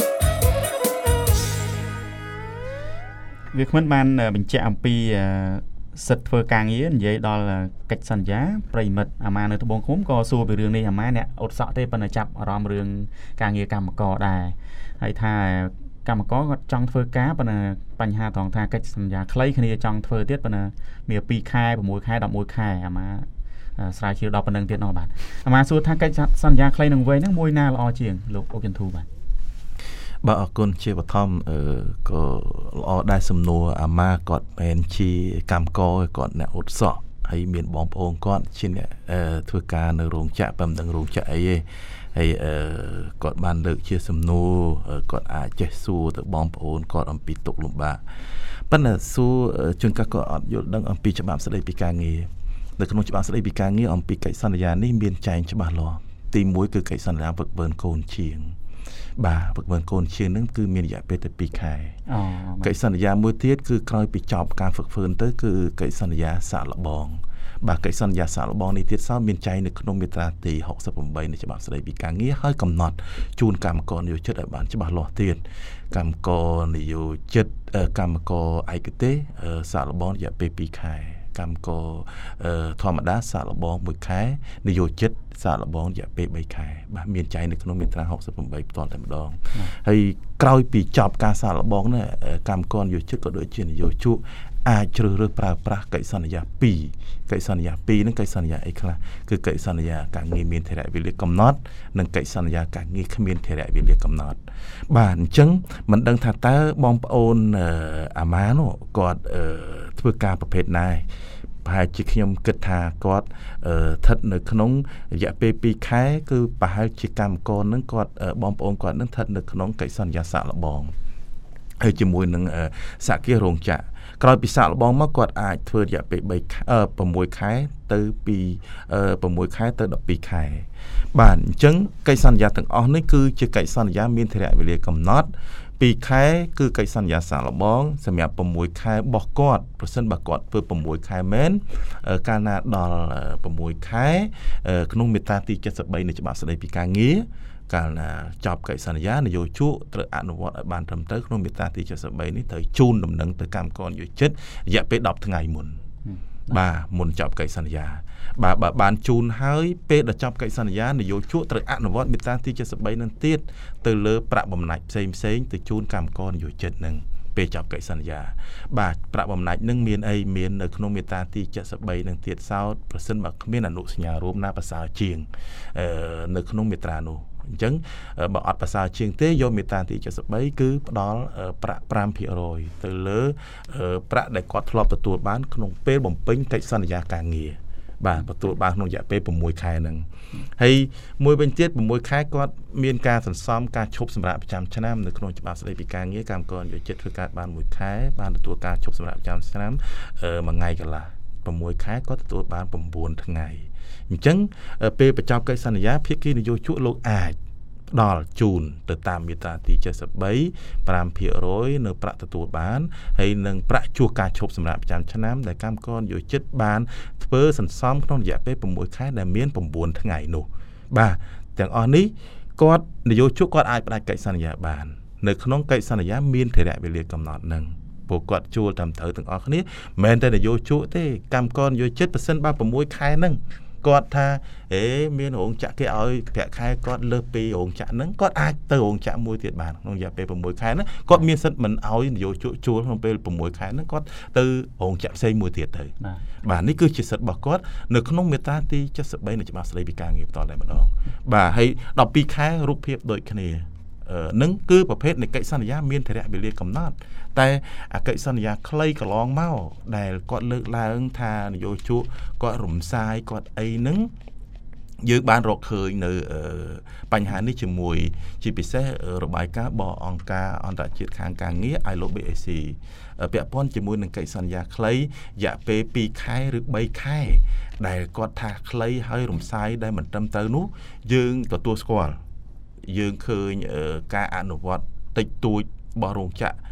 វាគ្មិនបានបញ្ជាក់អំពីសិទ្ធិធ្វើការងារនិយាយដល់កិច្ចសន្យាប្រិមិត្តអាម៉ានៅត្បូងឃុំក៏សួរពីរឿងនេះអាម៉ាអ្នកអត់សក់ទេប៉ុន្តែចាប់អារម្មណ៍រឿងការងារកម្មករដែរហើយថាកម្មករគាត់ចង់ធ្វើការប៉ុន្តែបញ្ហាត្រង់ថាកិច្ចសន្យាខ្លីគ្នាចង់ធ្វើទៀតប៉ុន្តែមានពីរខែ6ខែ11ខែអាម៉ាស្រាវជ្រាវដល់ប៉ុណ្្នឹងទៀតនោះបាទអាម៉ាសួរថាកិច្ចសន្យាខ្លីនឹងវែងហ្នឹងមួយណាល្អជាងលោកអុកចន្ទធូបាទបាទអរគុណជាបឋមអឺក៏ល្អដែរសំណួរអាម៉ាគាត់មិនជាកម្មករគាត់អ្នកអ៊ុតសក់ហើយមានបងប្អូនគាត់ជាអ្នកធ្វើការនៅរោងចក្រប៉ុន្តែរោងចក្រអីទេហើយអឺគាត់បានលើកជាសំណួរគាត់អាចចេះសួរទៅបងប្អូនគាត់អំពីទុកលំបាកប៉ុន្តែសួរជួនកាលគាត់អត់យល់ដឹងអំពីច្បាប់ស្តីពីការងារនៅក្នុងច្បាប់ស្តីពីការងារអំពីកិច្ចសន្យានេះមានចែងច្បាស់លាស់ទីមួយគឺកិច្ចសន្យាវឹកវើកូនជាងបាទវឹកវើកូនជាងហ្នឹងគឺមានរយៈពេលតែពីរខែអូកិច្ចសន្យាមួយទៀតគឺក្រោយពីចប់ការហ្វឹកហ្វឺនទៅគឺកិច្ចសន្យាសាក់លបងបាទកិច្ចសន្យាសាក់លបងនេះទៀតសោះមានចែងនៅក្នុងមាត្រាទីหกสิบแปดនៃច្បាប់ស្តីពីការងារហើយកំណត់ជូនកម្មករនិយោជិតឲ្យបានច្បាស់លាស់ទៀតកម្មករនិយោជិតកម្មករឯកទេសសាក់លបងរយៈពេលពីរខែកម្មករធម្មតាសាក់លបងមួយខែនិយោជិតសាក់លបងរយៈពេលបីខែបាទមានចែងនៅក្នុងមាត្រាหกสิบแปดផ្ទាល់តែម្ដងហើយក្រោយពីចប់ការសាក់លបងនេះកម្មករនិយោជិតក៏ដូចជានិយោជកអាចជ្រើសរើសប្រើប្រាស់កិច្ចសន្យាពីរកិច្ចសន្យាពីរហ្នឹងកិច្ចសន្យាអីខ្លះគឺកិច្ចសន្យាការងារមានថេរវេលាកំណត់និងកិច្ចសន្យាការងារគ្មានថេរវេលាកំណត់បាទអញ្ចឹងមិនដឹងថាតើបងប្អូនអាម៉ានោះគាត់ធ្វើការប្រភេទណាប្រហែលជាខ្ញុំគិតថាគាត់ស្ថិតនៅក្នុងរយៈពេលពីរខែគឺប្រហែលជាកម្មករនឹងគាត់បងប្អូនគាត់នឹងស្ថិតនៅក្នុងកិច្ចសន្យាសាក់លបងហើយជាមួយនឹងសហគមន៍រោងចក្រក្រោយពីសាក់លបងមកគាត់អាចធ្វើរយៈពេល6ខែទៅពី6ខែទៅ12ខែបាទអញ្ចឹងកិច្ចសន្យាទាំងអស់នេះគឺជាកិច្ចសន្យាមានថេរវេលាកំណត់ពីរខែគឺកិច្ចសន្យាសាក់លបងសម្រាប់6ខែរបស់គាត់ប្រសិនបើគាត់ធ្វើ6ខែមែនកាលណាដល់6ខែក្នុងមាត្រាទីเจ็ดสิบสามនៃច្បាប់ស្តីពីការងារកាលណាចប់កិច្ចសន្យានយោជកត្រូវអនុវត្តឲ្យបានត្រឹមត្រូវក្នុងមាត្រាទីเจ็ดสิบสามនេះត្រូវជូនដំណឹងទៅកម្មករនិយោជិតរយៈពេលដប់ថ្ងៃមុនបាទមុនចប់កិច្ចសន្យាបាទបើបានជូនហើយពេលដល់ចប់កិច្ចសន្យានយោជកត្រូវអនុវត្តមាត្រាទីเจ็ดสิบสามនឹងទៀតទៅលើប្រាក់បំណាច់ផ្សេងផ្សេងទៅជូនកម្មករនិយោជិតនឹងពេលចប់កិច្ចសន្យាបាទប្រាក់បំណាច់នឹងមានអីមាននៅក្នុងមាត្រាទីเจ็ดสิบสามនឹងទៀតសោតប្រសិនបើគ្មានអនុសញ្ញារួមណាប្រសើរជាងនៅក្នុងមាត្រានោះអញ្ចឹងបើអត់ប្រសើរជាងទេយកមាត្រាទីเจ็ดสิบสามគឺផ្ដល់ប្រាក់five percentទៅលើប្រាក់ដែលគាត់ធ្លាប់ទទួលបានក្នុងពេលបំពេញកិច្ចសន្យាការងារបាទទទួលបានក្នុងរយៈពេល6ខែហ្នឹងហើយមួយវិញទៀត6ខែគាត់មានការសន្សំការឈប់សម្រាកប្រចាំឆ្នាំនៅក្នុងច្បាប់ស្តីពីការងារកម្មករនិយោជិតធ្វើការបានមួយខែបានទទួលការឈប់សម្រាកប្រចាំឆ្នាំមួយថ្ងៃកន្លះ6ខែគាត់ទទួលបានnineថ្ងៃអញ្ចឹងពេលបញ្ចប់កិច្ចសន្យាភាគីនយោជកលោកអាចផ្ដល់ជូនទៅតាមមាត្រាទីเจ็ดสิบสาม five percent នៅប្រាក់ទទួលបានហើយនឹងប្រាក់ជួសការឈប់សម្រាកប្រចាំឆ្នាំដែលកម្មករនិយោជិតបានធ្វើសន្សំក្នុងរយៈពេលsixខែដែលមានnineថ្ងៃនោះបាទទាំងអស់នេះគាត់នយោជកគាត់អាចផ្ដាច់កិច្ចសន្យាបាននៅក្នុងកិច្ចសន្យាមានថេរវេលាកំណត់នឹងពួកគាត់ជួលតាមត្រូវទាំងអស់គ្នាមិនមែនតែនយោជកទេកម្មករនយោជិតប៉ះសិនបើsixខែហ្នឹងគាត់ថាអេមានរោងចក្រគេឲ្យប្រាក់ខែគាត់លើសពីរោងចក្រហ្នឹងគាត់អាចទៅរោងចក្រមួយទៀតបានក្នុងរយៈពេលsixខែហ្នឹងគាត់មានសិទ្ធិមិនឲ្យនយោជកជួលក្នុងពេលsixខែហ្នឹងគាត់ទៅរោងចក្រផ្សេងមួយទៀតទៅបាទនេះគឺជាសិទ្ធិរបស់គាត់នៅក្នុងមាត្រាទីเจ็ดสิบสามនៃច្បាប់ស្តីពីការងារបន្តតែម្ដងបាទហើយtwelveខែរូបភាពដូចគ្នានឹងគឺប្រភេទនៃកិច្ចសន្យាមានថេរវេលាកំណត់តែអកិច្ចសន្យាខ្លីកន្លងមកដែលគាត់លើកឡើងថានយោជកគាត់រំសាយគាត់អីហ្នឹងយើងបានរកឃើញនៅបញ្ហានេះជាមួយជាពិសេសរបាយការណ៍របស់អង្គការអន្តរជាតិខាងការងារ I L O B A C ពាក់ព័ន្ធជាមួយនឹងកិច្ចសន្យាខ្លីរយៈពេលtwoខែឬthreeខែដែលគាត់ថាខ្លីហើយរំសាយដែលមិនត្រឹមត្រូវនោះយើងទទួលស្គាល់យើងឃើញការអនុវត្តតិចតួចរបស់រោងចក្រ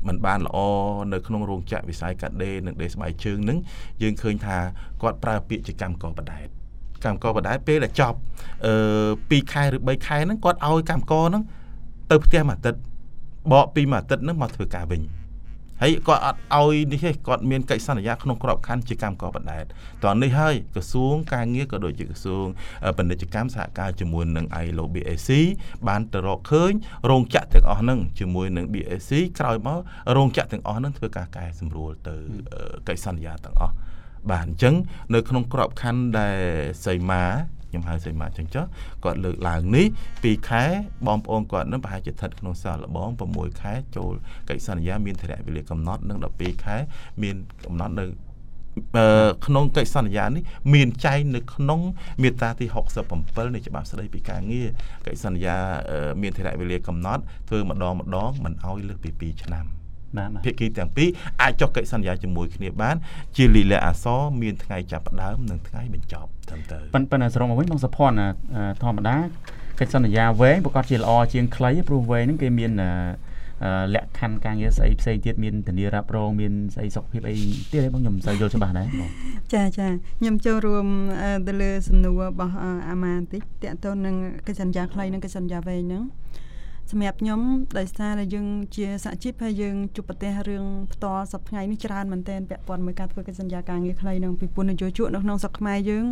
មិនបានល្អនៅក្នុងរោងចក្រវិស័យកាត់ដេរនិងដេរស្បែកជើងហ្នឹងយើងឃើញថាគាត់ប្រើពាក្យជាកម្មករបដែតកម្មករបដែតពេលដែលចប់អឺពីរខែឬបីខែហ្នឹងគាត់ឲ្យកម្មករហ្នឹងទៅផ្ទះមួយអាទិត្យបកពីមួយអាទិត្យហ្នឹងមកធ្វើការវិញហើយគាត់អត់ឲ្យនេះទេគាត់មានកិច្ចសន្យាក្នុងក្របខ័ណ្ឌជាកម្មករបដែតតោះនេះហើយក្រសួងការងារក៏ដូចជាក្រសួងពាណិជ្ជកម្មសហការជាមួយនឹង ไอ แอล โอ ប៊ី เอ ซี បានទៅរកឃើញរោងចក្រទាំងអស់ហ្នឹងជាមួយនឹង ប៊ី เอ ซี ក្រោយមករោងចក្រទាំងអស់ហ្នឹងធ្វើការកែសម្រួលទៅកិច្ចសន្យាទាំងអស់បាទអញ្ចឹងនៅក្នុងក្របខ័ណ្ឌដែលសីមាខ្ញុំហៅសីមាចឹងចុះគាត់លើកឡើងនេះពីរខែបងប្អូនគាត់នឹងប្រហែលជាស្ថិតក្នុងសាលលបង៦ខែចូលកិច្ចសន្យាមានថេរវេលាកំណត់និងដប់ពីរខែមានកំណត់នៅក្នុងកិច្ចសន្យានេះមានចែងនៅក្នុងមាត្រាទីហុកសិបbảyនៃច្បាប់ស្តីពីការងារកិច្ចសន្យាមានថេរវេលាកំណត់ធ្វើម្ដងម្ដងមិនឲ្យលើសពីពីរឆ្នាំភាគីទាំងពីរអាចចុះកិច្ចសន្យាជាមួយគ្នាបានជាលិលាអក្សរមានថ្ងៃចាប់ផ្ដើមនិងថ្ងៃបញ្ចប់ត្រឹមត្រូវប៉ុន្តែសរុបមកវិញបងសុភ័ណ្ឌធម្មតាកិច្ចសន្យាវែងប្រកាសជាល្អជាងខ្លីព្រោះវែងហ្នឹងគេមានលក្ខខណ្ឌការងារស្អីផ្សេងទៀតមានធានារ៉ាប់រងមានស្អីសុខភាពអីទៀតទេបងខ្ញុំមិនសូវយល់ច្បាស់ដែរបងចាចាខ្ញុំចូលរួមទៅលើសំណួររបស់អាម៉ាបន្តិចតកតទៅនឹងកិច្ចសន្យាខ្លីនិងកិច្ចសន្យាវែងហ្នឹងសម្រាប់ខ្ញុំដោយសារតែយើងជាសហជីពហើយយើងជួបប្រទះរឿងផ្ទាល់សប្តាហ៍ថ្ងៃនេះច្រើនមែនទែនពាក់ព័ន្ធមួយការធ្វើកិច្ចសន្យាការងារខ្លីនឹងពីពុននយោជកនៅក្នុងស្រុកខ្មែរយើង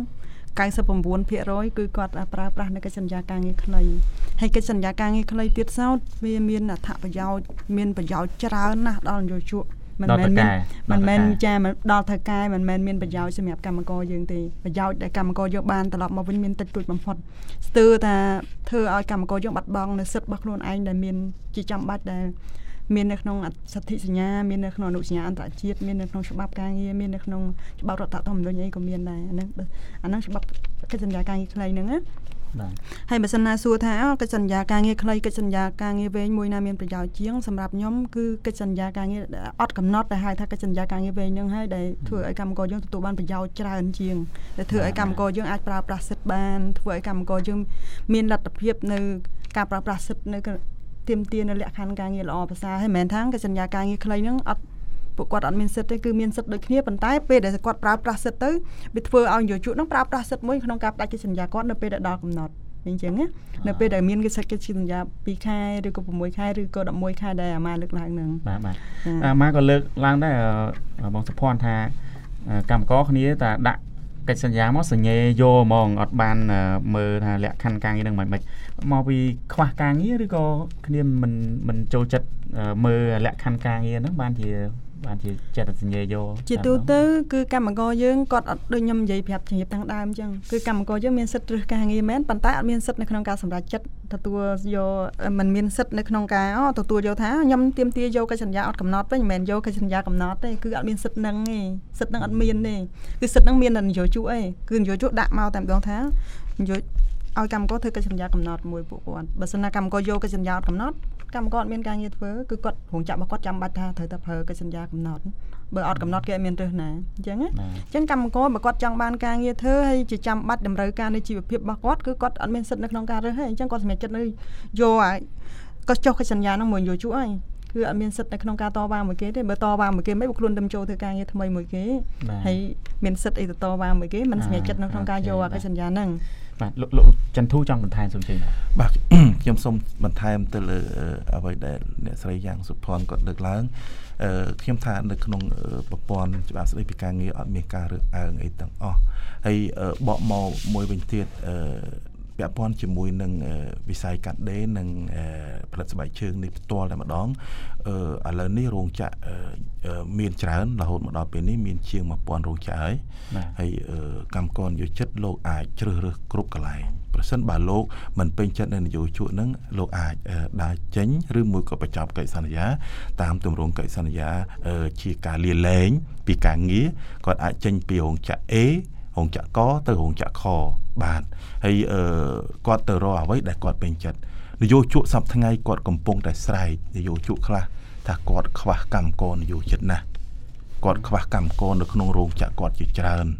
99%គឺគាត់ប្រើប្រាស់នៅកិច្ចសន្យាការងារខ្លីហើយកិច្ចសន្យាការងារខ្លីទៀតសោតវាមានអត្ថប្រយោជន៍មានប្រយោជន៍ច្រើនណាស់ដល់នយោជកមិនមែនមានមិនមែនចាដល់ថៅកែមិនមែនមានប្រយោជន៍សម្រាប់កម្មករយើងទេប្រយោជន៍ដែលកម្មករយកបានត្រឡប់មកវិញមានតិចតួចបំផុតស្ទើរថាធ្វើឲ្យកម្មករយើងបាត់បង់នៅសិទ្ធិរបស់ខ្លួនឯងដែលមានជាចាំបាច់ដែលមាននៅក្នុងសន្ធិសញ្ញាមាននៅក្នុងអនុសញ្ញាអន្តរជាតិមាននៅក្នុងច្បាប់ការងារមាននៅក្នុងច្បាប់រដ្ឋធម្មនុញ្ញអីក៏មានដែរអាហ្នឹងអាហ្នឹងច្បាប់កិច្ចសន្យាការងារខ្លីហ្នឹងណាបាទហើយបើសិនណាសួរថាកិច្ចសន្យាការងារខ្លីកិច្ចសន្យាការងារវែងមួយណាមានប្រយោជន៍ជាងសម្រាប់ខ្ញុំគឺកិច្ចសន្យាការងារអត់កំណត់ដែលហៅថាកិច្ចសន្យាការងារវែងហ្នឹងហើយដែលធ្វើឲ្យកម្មករយើងទទួលបានប្រយោជន៍ច្រើនជាងដែលធ្វើឲ្យកម្មករយើងអាចប្រើប្រាស់សិទ្ធិបានធ្វើឲ្យកម្មករយើងមានលទ្ធភាពនៅការប្រើប្រាស់សិទ្ធិនៅទាមទារនៅលក្ខខណ្ឌការងារល្អប្រសើរហើយមិនមែនថាកិច្ចសន្យាការងារខ្លីហ្នឹងអត់ពួកគាត់អត់មានសិទ្ធិទេគឺមានសិទ្ធិដូចគ្នាប៉ុន្តែពេលដែលគាត់ប្រើប្រាស់សិទ្ធិទៅវាធ្វើឲ្យនយោជកនឹងប្រើប្រាស់សិទ្ធិមួយក្នុងការផ្ដាច់កិច្ចសន្យាគាត់នៅពេលដែលដល់កំណត់អញ្ចឹងណានៅពេលដែលមានកិច្ចសន្យាពីរខែឬក៏៦ខែឬក៏11ខែដែលអាម៉ាលើកឡើងហ្នឹងបាទបាទអាម៉ាក៏លើកឡើងដែរបងសុភ័ណ្ឌថាកម្មករគ្នាតែដាក់កិច្ចសន្យាមកសញ្ញេយកហ្មងអត់បានមើលថាលក្ខខណ្ឌការងារនឹងមិនមិនមកពីខ្វះការងារឬក៏គ្នាមិនមិនចូលចិត្តមើលលក្ខខណ្ឌការងារហ្នឹងបានជាបានជាចិត្តសញ្ញេយកជាទូទៅគឺកម្មករយើងគាត់អត់ដូចខ្ញុំនិយាយប្រាប់ជំរាបតាំងដើមអញ្ចឹងគឺកម្មករយើងមានសិទ្ធិរើសការងារមែនប៉ុន្តែអត់មានសិទ្ធិនៅក្នុងការសម្រេចចិត្តទទួលយកមិនមានសិទ្ធិនៅក្នុងការទទួលយកថាខ្ញុំទាមទារយកកិច្ចសន្យាអត់កំណត់ទេមិនមែនយកកិច្ចសន្យាកំណត់ទេគឺអត់មានសិទ្ធិហ្នឹងទេសិទ្ធិហ្នឹងអត់មានទេគឺសិទ្ធិហ្នឹងមានតែនយោជកឯងគឺនយោជកដាក់មកតែម្ដងថានយោឲ្យកម្មករធ្វើកិច្ចសន្យាកំណត់មួយពួកគាត់បើសិនណាកម្មករយកកិច្ចសន្យាអត់កំណត់កម្មករអត់មានការងារធ្វើគឺគាត់រងចាប់របស់គាត់ចាំបាច់ថាត្រូវតែប្រើកិច្ចសន្យាកំណត់បើអត់កំណត់គេអត់មានរើសណាអញ្ចឹងណាអញ្ចឹងកម្មករបើគាត់ចង់បានការងារធ្វើហើយជាចាំបាច់តម្រូវការនៃជីវភាពរបស់គាត់គឺគាត់អត់មានសិទ្ធិនៅក្នុងការរើសទេអញ្ចឹងគាត់សម្រេចចិត្តនៅយកឲ្យគាត់ចុះកិច្ចសន្យាហ្នឹងមួយយោជកហើយគឺអត់មានសិទ្ធិនៅក្នុងការតវ៉ាមួយគេទេបើតវ៉ាមួយគេមិនបើខ្លួនទៅចូលធ្វើការងារថ្មីមួយគេហើយមានសិទ្ធិអីទៅតវ៉ាមួយគេមិនសម្រេចចិត្តនៅក្នុងការយកកិច្ចសន្យាហ្នឹងបាទលោកលោកចន្ទធូចង់បន្ថែមសូមជឿបាទខ្ញុំសូមបន្ថែមទៅលើអ្វីដែលអ្នកស្រីយ៉ាងសុភ័ណ្ឌគាត់លើកឡើងអឺខ្ញុំថានៅក្នុងប្រព័ន្ធច្បាប់ស្តីពីការងារអត់មានការរើសអើងអីទាំងអស់ហើយបកមកមួយវិញទៀតអឺពាក់ព័ន្ធជាមួយនឹងវិស័យកាត់ដេរនិងផលិតស្បែកជើងនេះផ្ទាល់តែម្ដងអឺឥឡូវនេះរោងចក្រមានច្រើនរហូតមកដល់ពេលនេះមានជាងone thousandរោងចក្រហើយហើយកម្មករនយោជិតលោកអាចជ្រើសរើសគ្រប់កន្លែងប្រសិនបើលោកមិនពេញចិត្តនៅនយោជកហ្នឹងលោកអាចដើរចេញឬមួយក៏បញ្ចប់កិច្ចសន្យាតាមទម្រង់កិច្ចសន្យាជាការលាលែងពីការងារគាត់អាចចេញពីរោងចក្រ Aរោងចក្រកទៅរោងចក្រខបានហើយអឺគាត់ទៅរកអ្វីដែលគាត់ពេញចិត្តនយោជកសប្តាហ៍ថ្ងៃគាត់កំពុងតែស្រែកនយោជកខ្លះថាគាត់ខ្វះកម្មករនយោជិតណាស់គាត់ខ្វះកម្មករនៅក្នុងរោងចក្រគាត់ជាច្រើន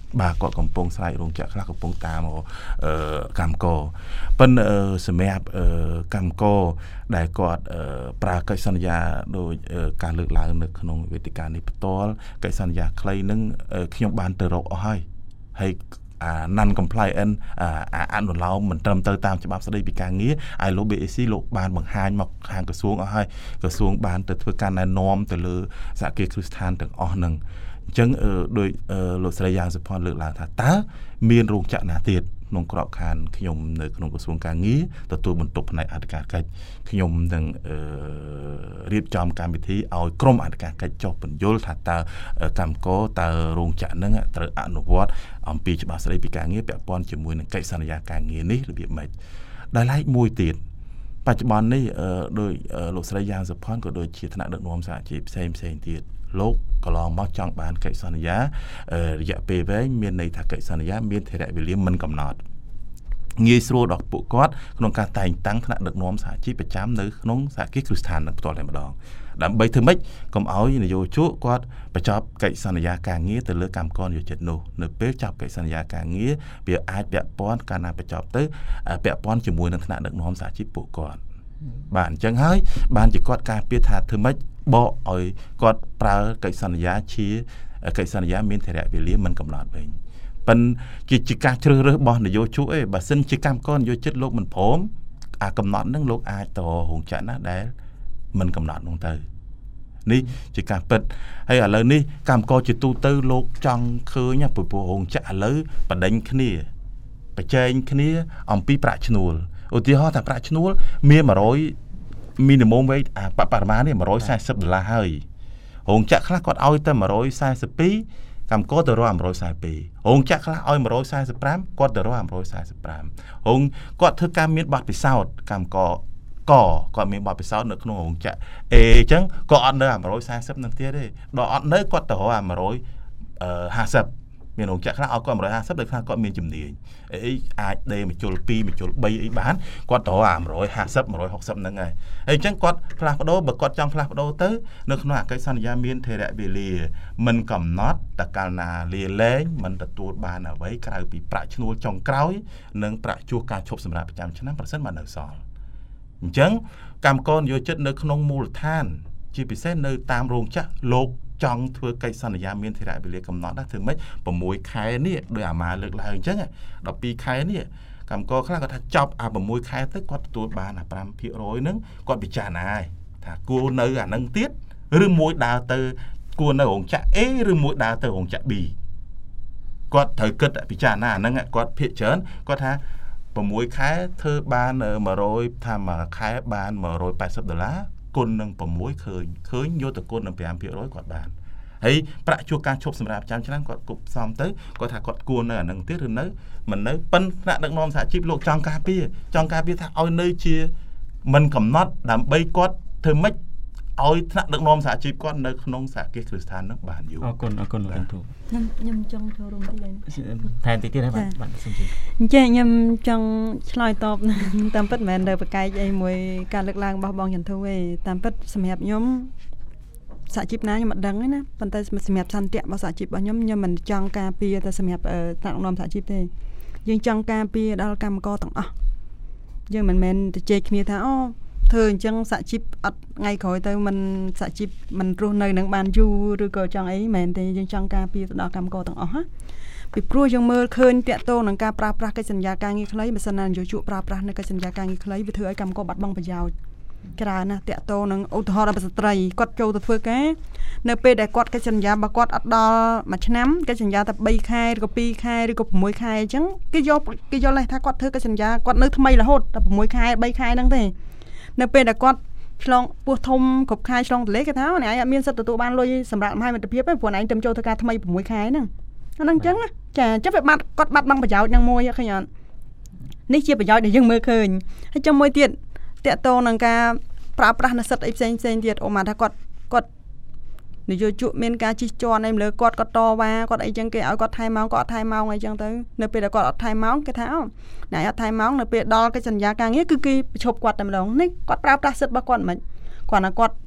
បាទគាត់កំពុងស្រែករោងចក្រខ្លះកំពុងតាមអឺកម្មកប៉ុន្តែសម្រាប់អឺកម្មកដែលគាត់ប្រើកិច្ចសន្យាដោយការលើកឡើងនៅក្នុងវេទិកានេះផ្ទាល់កិច្ចសន្យាខ្លីនឹងខ្ញុំបានទៅរកអស់ហើយហើយអា non compliant អាអនុលោមមិនត្រឹមទៅតាមច្បាប់ស្តីពីការងារ i l o b a c លោកបានបង្ហាញមកខាងក្រសួងអស់ហើយក្រសួងបានទៅធ្វើការណែនាំទៅលើសហគមន៍គ្រឹះស្ថានទាំងអស់ហ្នឹងអញ្ចឹងដោយលោកស្រីយ៉ាងសុផាន់លើកឡើងថាតើមានរោងចក្រណាទៀតក្នុងក្របខ័ណ្ឌខ្ញុំនៅក្នុងក្រសួងការងារទទួលបន្ទុកផ្នែកអធិការកិច្ចខ្ញុំនឹងរៀបចំកម្មវិធីឲ្យក្រុមអធិការកិច្ចចុះបញ្យល់ថាតើកម្មករតើរោងចក្រហ្នឹងត្រូវអនុវត្តអំពីច្បាប់ស្តីពីការងារពាក់ព័ន្ធជាមួយនឹងកិច្ចសន្យាការងារនេះរបៀបម៉េចដោយឡែកមួយទៀតបច្ចុប្បន្ននេះដោយលោកស្រីយ៉ាងសុផាន់ក៏ដូចជាថ្នាក់ដឹកនាំសហជីពផ្សេងផ្សេងទៀតលោកកន្លងមកចង់បានកិច្ចសន្យារយៈពេលវែងមានន័យថាកិច្ចសន្យាមានថេរវេលាមិនកំណត់ងាយស្រួលដល់ពួកគាត់ក្នុងការតែងតាំងថ្នាក់ដឹកនាំសហជីពប្រចាំនៅក្នុងសហគមន៍គ្រឹះស្ថាននឹងផ្ទាល់តែម្ដងដើម្បីធ្វើម៉េចកុំឲ្យនយោជកគាត់បញ្ចប់កិច្ចសន្យាការងារទៅលើកម្មករនិយោជិតនោះនៅពេលចាប់កិច្ចសន្យាការងារវាអាចពាក់ព័ន្ធកាលណាបញ្ចប់ទៅពាក់ព័ន្ធជាមួយនឹងថ្នាក់ដឹកនាំសហជីពពួកគាត់បាទអញ្ចឹងហើយបានជាគាត់ការពារថាធ្វើម៉េចបកឲ្យគាត់ប្រើកិច្ចសន្យាជាកិច្ចសន្យាមានថេរវេលាមិនកំណត់វិញប៉ុន្តែជាការជ្រើសរើសរបស់នយោជកអីបើសិនជាកម្មករនយោជិតលោកមិនព្រមអាកំណត់នឹងលោកអាចតរោងចក្រណាដែលមិនកំណត់នោះទៅនេះជាការពិតហើយឥឡូវនេះកម្មករជាទូទៅលោកចង់ឃើញពីរោងចក្រឥឡូវបដិញគ្នាប្រជែងគ្នាអំពីប្រាក់ឈ្នួលឧទាហរណ៍ថាប្រាក់ឈ្នួលមាន100 minimum wage អាបរិមាណនេះone hundred fortyដុល្លារហើយរោងចក្រខ្លះគាត់ឲ្យតែone hundred forty-twoកម្មករទៅរកone hundred forty-twoរោងចក្រខ្លះឲ្យone hundred forty-fiveគាត់ទៅរកone hundred forty-fiveរោងគាត់ធ្វើការមានបទពិសោធន៍កម្មករកគាត់មានបទពិសោធន៍នៅក្នុងរោងចក្រ A អញ្ចឹងក៏អត់នៅone hundred fortyនឹងទៀតទេដល់អត់នៅគាត់ទៅរកone hundred fiftyមានរោងចក្រខ្លះឲ្យគាត់one hundred fiftyដោយខ្លះគាត់មានជំនាញអីអាចដេរមជុលtwoមជុលthreeអីបានគាត់ទៅone hundred fifty one hundred sixtyហ្នឹងហើយហើយអញ្ចឹងគាត់ផ្លាស់ប្ដូរបើគាត់ចង់ផ្លាស់ប្ដូរទៅនៅក្នុងអកិច្ចសន្យាមានថេរវេលាមិនកំណត់តកាលណាលាលែងមិនទទួលបានអ្វីក្រៅពីប្រាក់ឈ្នួលចុងក្រោយនិងប្រាក់ជួសការឈប់សម្រាកប្រចាំឆ្នាំប្រសិនបើនៅសល់អញ្ចឹងកម្មករនយោជិតនៅក្នុងមូលដ្ឋានជាពិសេសនៅតាមរោងចក្រលោកចង់ធ្វើកិច្ចសន្យាមានថេរវេលាកំណត់ណាធ្វើម៉េចsixខែនេះដោយអាម៉ាលើកឡើងអញ្ចឹងtwelveខែនេះកម្មករខ្លះគាត់ថាចប់អាsixខែទៅគាត់ទទួលបានអាfive percentហ្នឹងគាត់ពិចារណាហើយថាគួរនៅអានឹងទៀតឬមួយដើរទៅគួរនៅរោងចក្រ A ឬមួយដើរទៅរោងចក្រ B គាត់ត្រូវគិតពិចារណាអាហ្នឹងគាត់ភាគច្រើនគាត់ថាsixខែធ្វើបានone hundredថាមួយខែបានone hundred eightyដុល្លារគុណនឹងsixឃើញឃើញយកទៅគុណនឹងfive percentគាត់បានហើយប្រាក់ជួសការឈប់សម្រាកប្រចាំឆ្នាំគាត់គប់សំទៅគាត់ថាគាត់គួរនៅអានឹងទៀតឬនៅមិននៅប៉ុន្តែថ្នាក់ដឹកនាំសហជីពលោកចង់ការពារចង់ការពារថាឲ្យនៅជាមិនកំណត់ដើម្បីគាត់ធ្វើម៉េចឲ្យថ្នាក់ដឹកនាំសហជីពគាត់នៅក្នុងសហគមន៍គ្រឹះស្ថាននឹងបានយូរអរគុណអរគុណលោកគ្រូខ្ញុំខ្ញុំចង់ចូលរួមទីនេះថែមតិចទៀតហើយបាទបាទសូមជឿអញ្ចឹងខ្ញុំចង់ឆ្លើយតបតាមពិតមិនមែនទៅប្រកែកអីមួយការលើកឡើងរបស់បងចន្ទធូទេតាមពិតសម្រាប់ខ្ញុំសហជីពណាខ្ញុំអត់ដឹងទេណាប៉ុន្តែសម្រាប់សន្តិរបស់សហជីពរបស់ខ្ញុំខ្ញុំមិនចង់ការពារតែសម្រាប់ថ្នាក់ដឹកនាំសហជីពទេយើងចង់ការពារដល់កម្មករទាំងអស់យើងមិនមែនទៅជែកគ្នាថាអូធ្វើអញ្ចឹងសហជីពអត់ថ្ងៃក្រោយទៅមិនសហជីពមិនរស់នៅនឹងបានយូរឬក៏ចង់អីមិនមែនទេយើងចង់ការពារទៅដល់កម្មករទាំងអស់ណាពីព្រោះយើងមើលឃើញតាក់ទងនឹងការប្រើប្រាស់កិច្ចសន្យាការងារខ្លីបើសិនណានយោជកប្រើប្រាស់នៅកិច្ចសន្យាការងារខ្លីវាធ្វើឲ្យកម្មករបាត់បង់ប្រយោជន៍ច្រើនណាស់តាក់ទងនឹងឧទាហរណ៍ដល់ស្ត្រីគាត់ចូលទៅធ្វើការនៅពេលដែលគាត់កិច្ចសន្យារបស់គាត់អត់ដល់មួយឆ្នាំកិច្ចសន្យាតែthreeខែឬក៏twoខែឬក៏sixខែអញ្ចឹងគេយកគេយកលេសថាគាត់ធ្វើកិច្ចសន្យាគាត់នៅថ្មីរហូតតែsixខែthreeខែហ្នឹងទេនៅពេលដែលគាត់ឆ្លងពោះធំគ្រប់ខែឆ្លងទលេគេថាអ្នកឯងអត់មានសិទ្ធិទទួលបានលុយសម្រាប់មហាមិត្តភាពទេព្រោះអ្នកឯងទៅចូលធ្វើការថ្មីsixខែហ្នឹងអាហ្នឹងអញ្ចឹងចាអញ្ចឹងវាបាត់គាត់បាត់បង់ប្រយោជន៍ហ្នឹងមួយឃើញអត់នេះជាប្រយោជន៍ដែលយើងមើលឃើញហើយចាំមួយទៀតតាក់ទងនឹងការប្រើប្រាស់នៅសិទ្ធិអីផ្សេងផ្សេងទៀតអូម៉ាថាគាត់គាត់នយោជកមានការជិះជាន់អីលើគាត់គាត់តវ៉ាគាត់អីចឹងគេឲ្យគាត់ថែម៉ោងគាត់អត់ថែម៉ោងអីចឹងទៅនៅពេលដែលគាត់អត់ថែម៉ោងគេថាអូអ្នកអត់ថែម៉ោងនៅពេលដល់កិច្ចសន្យាការងារគឺគេបញ្ឈប់គាត់តែម្ដងនេះគាត់ប្រើប្រាស់សិទ្ធិរបស់គាត់មិនគាត់ណាគាត់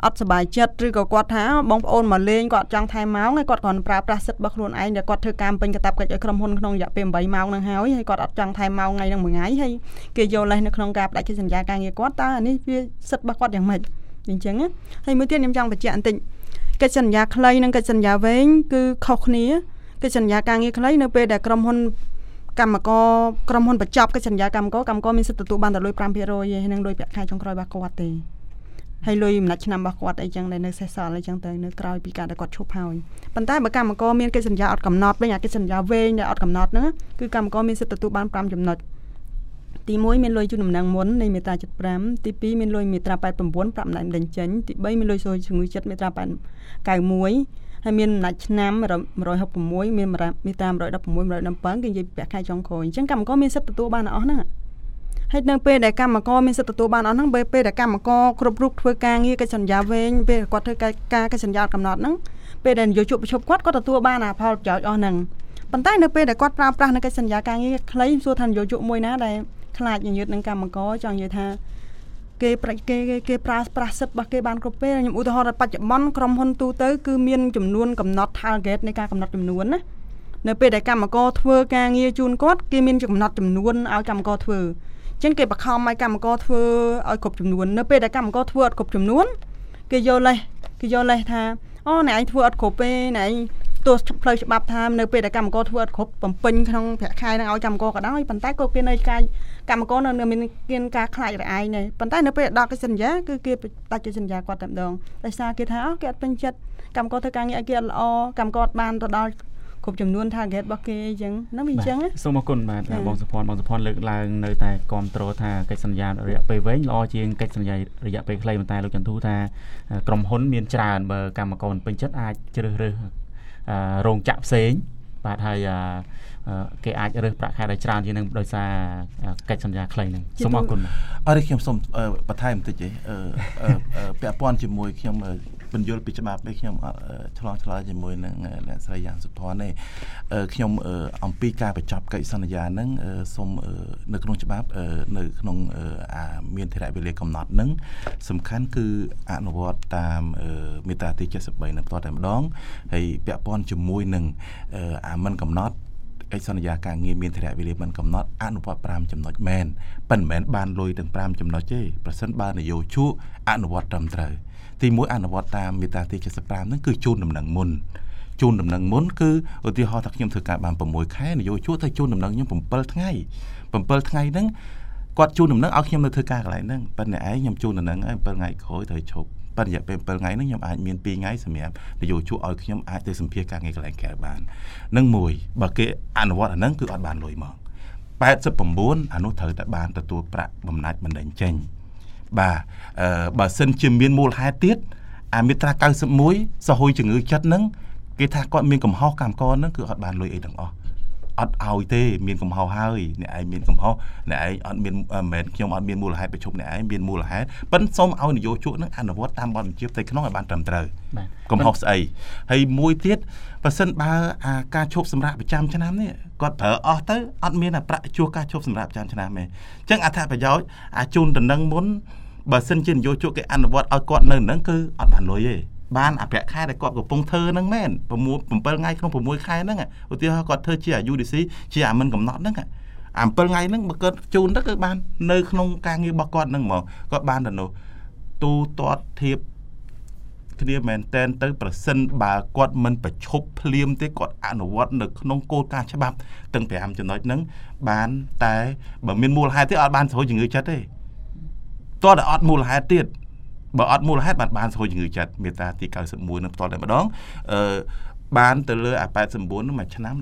អត់សบายចិត្តឬក៏គាត់ថាបងប្អូនមកលេងគាត់ចង់ថែម៉ោងហើយគាត់គ្រាន់ប្រើប្រាស់សិទ្ធិរបស់ខ្លួនឯងដែលគាត់ធ្វើការពេញកាតព្វកិច្ចឲ្យក្រុមហ៊ុនក្នុងរយៈពេលeightម៉ោងហ្នឹងហើយហើយគាត់អត់ចង់ថែម៉ោងថ្ងៃហ្នឹងមួយថ្ងៃហើយគេយកលេសនៅក្នុងការផ្ដាច់កិច្ចសន្យាការងារគាត់តើអានេះវាសិទ្ធិរបស់គាត់យ៉ាងម៉េចអញ្ចឹងហើយមួយទៀតខ្ញុំចង់បញ្ជាក់បន្តិចកិច្ចសន្យាខ្លីនិងកិច្ចសន្យាវែងគឺខុសគ្នាកិច្ចសន្យាការងារខ្លីនៅពេលដែលក្រុមហ៊ុនកម្មករក្រុមហ៊ុនបញ្ចប់កិច្ចសន្យាកម្មករកម្មករមានសិទ្ធិទទួលបានតែលុយfive percent ឯងនឹងលុយប្រាក់ខែចុងក្រោយរបស់គាត់ទេហើយលុយចំណាច់ឆ្នាំរបស់គាត់អីចឹងដែលនៅសេសសល់អីចឹងទៅនៅក្រោយពីការដែលគាត់ឈប់ហើយប៉ុន្តែបើកម្មករមានកិច្ចសន្យាអត់កំណត់វិញអាកិច្ចសន្យាវែងដែលអត់កំណត់ហ្នឹងគឺកម្មករមានសិទ្ធិទទួលបានfiveចំណុចទីoneមានលុយជូនដំណឹងមុននៃមាត្រាseventy-fiveទីtwoមានលុយមាត្រាeighty-nineប្រាប់ម្ដងដេញចេញទីthreeមានលុយសួរជំងឺចិត្តមាត្រាninety-oneហើយមានអំណាចឆ្នាំone sixty-sixមានមាត្រាone sixteen one seventeenគេនិយាយពីប្រាក់ខែចុងក្រោយអញ្ចឹងកម្មករមានសិទ្ធិទទួលបានអស់ហ្នឹងហើយនៅពេលដែលកម្មករមានសិទ្ធិទទួលបានអស់ហ្នឹងពេលដែលកម្មករគ្រប់រូបធ្វើការងារកិច្ចសន្យាវែងពេលគាត់ធ្វើការកិច្ចសន្យាកំណត់ហ្នឹងពេលដែលនយោជកប្រជុំគាត់គាត់ទទួលបានអាផលប្រយោជន៍អស់ហ្នឹងប៉ុន្តែនៅពេលដែលគាត់ប្រើប្រាស់នៅកិច្ចសន្យាការងារខ្លីសួរថានយោជកមួយណាដែលខ្លាចញញើតនឹងកម្មករចង់និយាយថាគេប្រាច់គេគេប្រើប្រាស់សិទ្ធិរបស់គេបានគ្រប់ពេលខ្ញុំឧទាហរណ៍បច្ចុប្បន្នក្រុមហ៊ុនទូទៅគឺមានចំនួនកំណត់ target នៃការកំណត់ចំនួនណានៅពេលដែលកម្មករធ្វើការងារជូនគាត់គេមានកំណត់ចំនួនឲ្យកម្មករធ្វើអញ្ចឹងគេបង្ខំឲ្យកម្មករធ្វើឲ្យគ្រប់ចំនួននៅពេលដែលកម្មករធ្វើអត់គ្រប់ចំនួនគេយកលេសគេយកលេសថាអូអ្នកឯងធ្វើអត់គ្រប់ទេអ្នកឯងទោះផ្លូវច្បាប់ថានៅពេលដែលកម្មករធ្វើអត់គ្រប់បំពេញក្នុងប្រាក់ខែនឹងឲ្យកម្មករក៏ដោយប៉ុន្តែក៏គេនៅការកម្មករនៅមានការខ្លាចរអាយដែរប៉ុន្តែនៅពេលដល់កិច្ចសន្យាគឺគេដាច់កិច្ចសន្យាគាត់តែម្ដងដោយសារគេថាអូគេអត់ពេញចិត្តកម្មករធ្វើការងារឲ្យគេអត់ល្អកម្មករអត់បានទៅដល់គ្រប់ចំនួន target របស់គេអញ្ចឹងហ្នឹងវាអញ្ចឹងសូមអរគុណបាទបងសុភ័ណ្ឌបងសុភ័ណ្ឌលើកឡើងនៅតែគ្រប់គ្រងថាកិច្ចសន្យារយៈពេលវែងល្អជាងកិច្ចសន្យារយៈពេលខ្លីប៉ុន្តែលោកចន្ទទូថាក្រុមហ៊ុនមានច្រើនបើកម្មករមិនពេញចិត្តអាចជ្រើសរើសរោងចក្រផ្សេងបាទហើយគេអាចរើសប្រាក់ខែដែលច្រើនជាងនឹងដោយសារកិច្ចសន្យាខ្លីហ្នឹងសូមអរគុណអរខ្ញុំសូមបន្ថែមបន្តិចទេពាក់ព័ន្ធជាមួយខ្ញុំបញ្យល់ពីច្បាប់នេះខ្ញុំឆ្លងឆ្លើយជាមួយនឹងអ្នកស្រីយ៉ាងសុភ័ណ្ឌទេខ្ញុំអំពីការបញ្ចប់កិច្ចសន្យាហ្នឹងសូមនៅក្នុងច្បាប់នៅក្នុងអាមានធរៈវេលាកំណត់ហ្នឹងសំខាន់គឺអនុវត្តតាមមាត្រាទីseventy-threeនៅផ្ទាល់តែម្ដងហើយពាក់ព័ន្ធជាមួយនឹងអាមិនកំណត់កិច្ចសន្យាការងារមានធរៈវេលាមិនកំណត់អនុវត្តfiveចំណុចមែនប៉ុន្តែមិនមែនបានលុយទាំងfiveចំណុចទេប្រសិនបើនយោជកអនុវត្តត្រឹមត្រូវទីoneអនុវត្តតាមមាត្រាទីseventy-fiveហ្នឹងគឺជូនដំណឹងមុនជូនដំណឹងមុនគឺឧទាហរណ៍ថាខ្ញុំធ្វើការបានsixខែនយោជកទៅជូនដំណឹងខ្ញុំsevenថ្ងៃsevenថ្ងៃហ្នឹងគាត់ជូនដំណឹងឲ្យខ្ញុំនៅធ្វើការកន្លែងហ្នឹងប៉ុន្តែឯងខ្ញុំជូនដំណឹងឲ្យsevenថ្ងៃក្រោយត្រូវឈប់បរិយាពេលsevenថ្ងៃហ្នឹងខ្ញុំអាចមានtwoថ្ងៃសម្រាប់នយោជកឲ្យខ្ញុំអាចទៅសម្ភារការងារកន្លែងក្រៅបាននឹងមួយបើគេអនុវត្តអាហ្នឹងគឺអត់បានលុយមកeighty-nineអានោះត្រូវតែបានទទួលប្រាក់បំណាច់បណ្ដេញចេញបាទអឺបើសិនជាមានមូលហេតុទៀតអាមាត្រាninety-oneសហួយជំងឺចិត្តហ្នឹងគេថាគាត់មានកំហុសកម្មករហ្នឹងគឺអត់បានលុយអីទាំងអស់អត់ឲ្យទេមានកំហុសហើយអ្នកឯងមានកំហុសអ្នកឯងអត់មានមិនមែនខ្ញុំអត់មានមូលហេតុប្រជុំអ្នកឯងមានមូលហេតុប៉ិនសូមឲ្យនយោជកហ្នឹងអនុវត្តតាមបទបញ្ជាផ្ទៃក្នុងឲ្យបានត្រឹមត្រូវកំហុសស្អីហើយមួយទៀតបើសិនបើអាការឈប់សម្រាកប្រចាំឆ្នាំនេះគាត់ប្រើអស់ទៅអត់មានប្រាក់ជួសការឈប់សម្រាកប្រចាំឆ្នាំទេអញ្ចឹងអត្ថប្រយោជន៍អាជូនដំណឹងមុនបើសិនជានយោជកគេអនុវត្តឲ្យគាត់នៅនឹងគឺអត់បានលុយទេបានអាប្រាក់ខែដែលគាត់កំពុងធ្វើហ្នឹងមែនsevenថ្ងៃក្នុងsixខែហ្នឹងឧទាហរណ៍គាត់ធ្វើជា U D C ជាអាមិនកំណត់ហ្នឹងអាsevenថ្ងៃហ្នឹងបើគាត់ជូនទៅគឺបាននៅក្នុងការងាររបស់គាត់ហ្នឹងហ្មងគាត់បានទៅនោះទូទាត់ធៀបគ្នាមែនតែនទៅប្រសិនបើគាត់មិនប្រឈប់ភ្លាមទេគាត់អនុវត្តនៅក្នុងគោលការណ៍ច្បាប់ទាំងfiveចំណុចហ្នឹងបានតែបើមានមូលហេតុទេអត់បានស្រួលជំងឺចិត្តទេតើអត់មូលហេតុទៀតបើអត់មូលហេតុបានបានស្រួលជំងឺចិត្តមាត្រាទីninety-oneនឹងផ្ទាល់តែម្ដងអឺបានទៅលើអាeighty-nineនោះមួយឆ្នាំ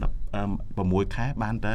sixខែបានតែ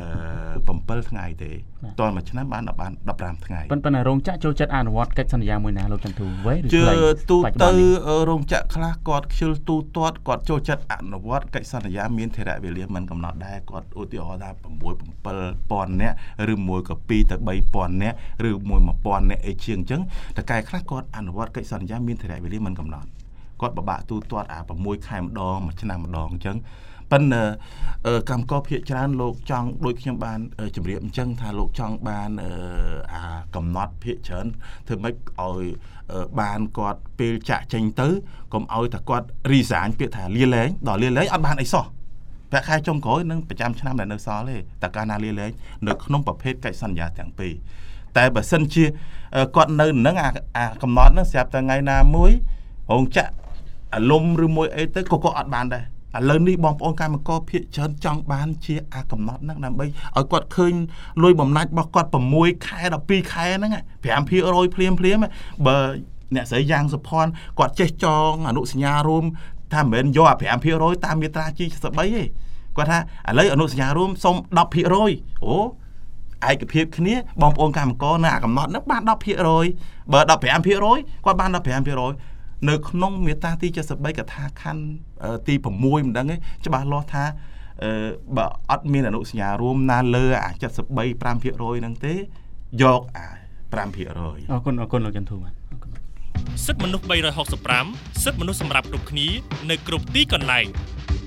sevenថ្ងៃទេតើមួយឆ្នាំបានបានfifteenថ្ងៃប៉ុន្តែរោងចក្រចូលចិត្តអនុវត្តកិច្ចសន្យាមួយណាលោកចន្ទទូវេឬខ្លីទូទៅរោងចក្រខ្លះគាត់ខ្ជិលទូទាត់គាត់ចូលចិត្តអនុវត្តកិច្ចសន្យាមានធរៈវេលាមិនកំណត់ដែរគាត់ឧទាហរណ៍ថាsix 7,000នាក់ឬមួយក៏twoទៅthree thousandនាក់ឬមួយone thousandនាក់អីជាងអញ្ចឹងតែកែខ្លះគាត់អនុវត្តកិច្ចសន្យាមានធរៈវេលាមិនកំណត់គាត់បបាក់ទូទាត់អា6ខែម្ដងមួយឆ្នាំម្ដងអញ្ចឹងប៉ុន្តែកម្មករភាគច្រើនលោកចង់ដូចខ្ញុំបានជម្រាបអញ្ចឹងថាលោកចង់បានអាកំណត់ភាគច្រើនធ្វើម៉េចឲ្យបានគាត់ពេលចាក់ចេញទៅកុំឲ្យតែគាត់ resign ពាក្យថាលាលែងដល់លាលែងអត់បានអីសោះប្រាក់ខែចុងក្រោយនឹងប្រចាំឆ្នាំដែលនៅសល់ទេតែកាលណាលាលែងនៅក្នុងប្រភេទកិច្ចសន្យាទាំងពីរតែបើសិនជាគាត់នៅនឹងអាកំណត់ហ្នឹងស្រាប់តែថ្ងៃណាមួយរោងចក្រអាលុំឬមួយអីទៅក៏គាត់អត់បានដែរឥឡូវនេះបងប្អូនកម្មករភាគច្រើនចង់បានជាអាកំណត់ហ្នឹងដើម្បីឲ្យគាត់ឃើញលុយបំណាច់របស់គាត់6ខែ12ខែហ្នឹង5%ភ្លាមភ្លាមបើអ្នកស្រីយ៉ាងសុផាន់គាត់ចេះចងអនុសញ្ញារួមថាមិនមែនយកអា5%តាមមាត្រា G 73 ទេគាត់ថាឥឡូវអនុសញ្ញារួមសុំ10%អូឯកភាពគ្នាបងប្អូនកម្មករនៅអាកំណត់ហ្នឹងបាន10%បើ15%គាត់បាន15%នៅក្នុងមាត្រាទី73កថាខណ្ឌទី6មិនដឹងទេច្បាស់លាស់ថាបើអត់មានអនុសញ្ញារួមណាលើអា73 5% ហ្នឹងទេយកអា5% អរគុណអរគុណលោកចន្ទធូបាទសិទ្ធិមនុស្ស365សិទ្ធិមនុស្សសម្រាប់គ្រប់គ្នានៅគ្រប់ទីកន្លែង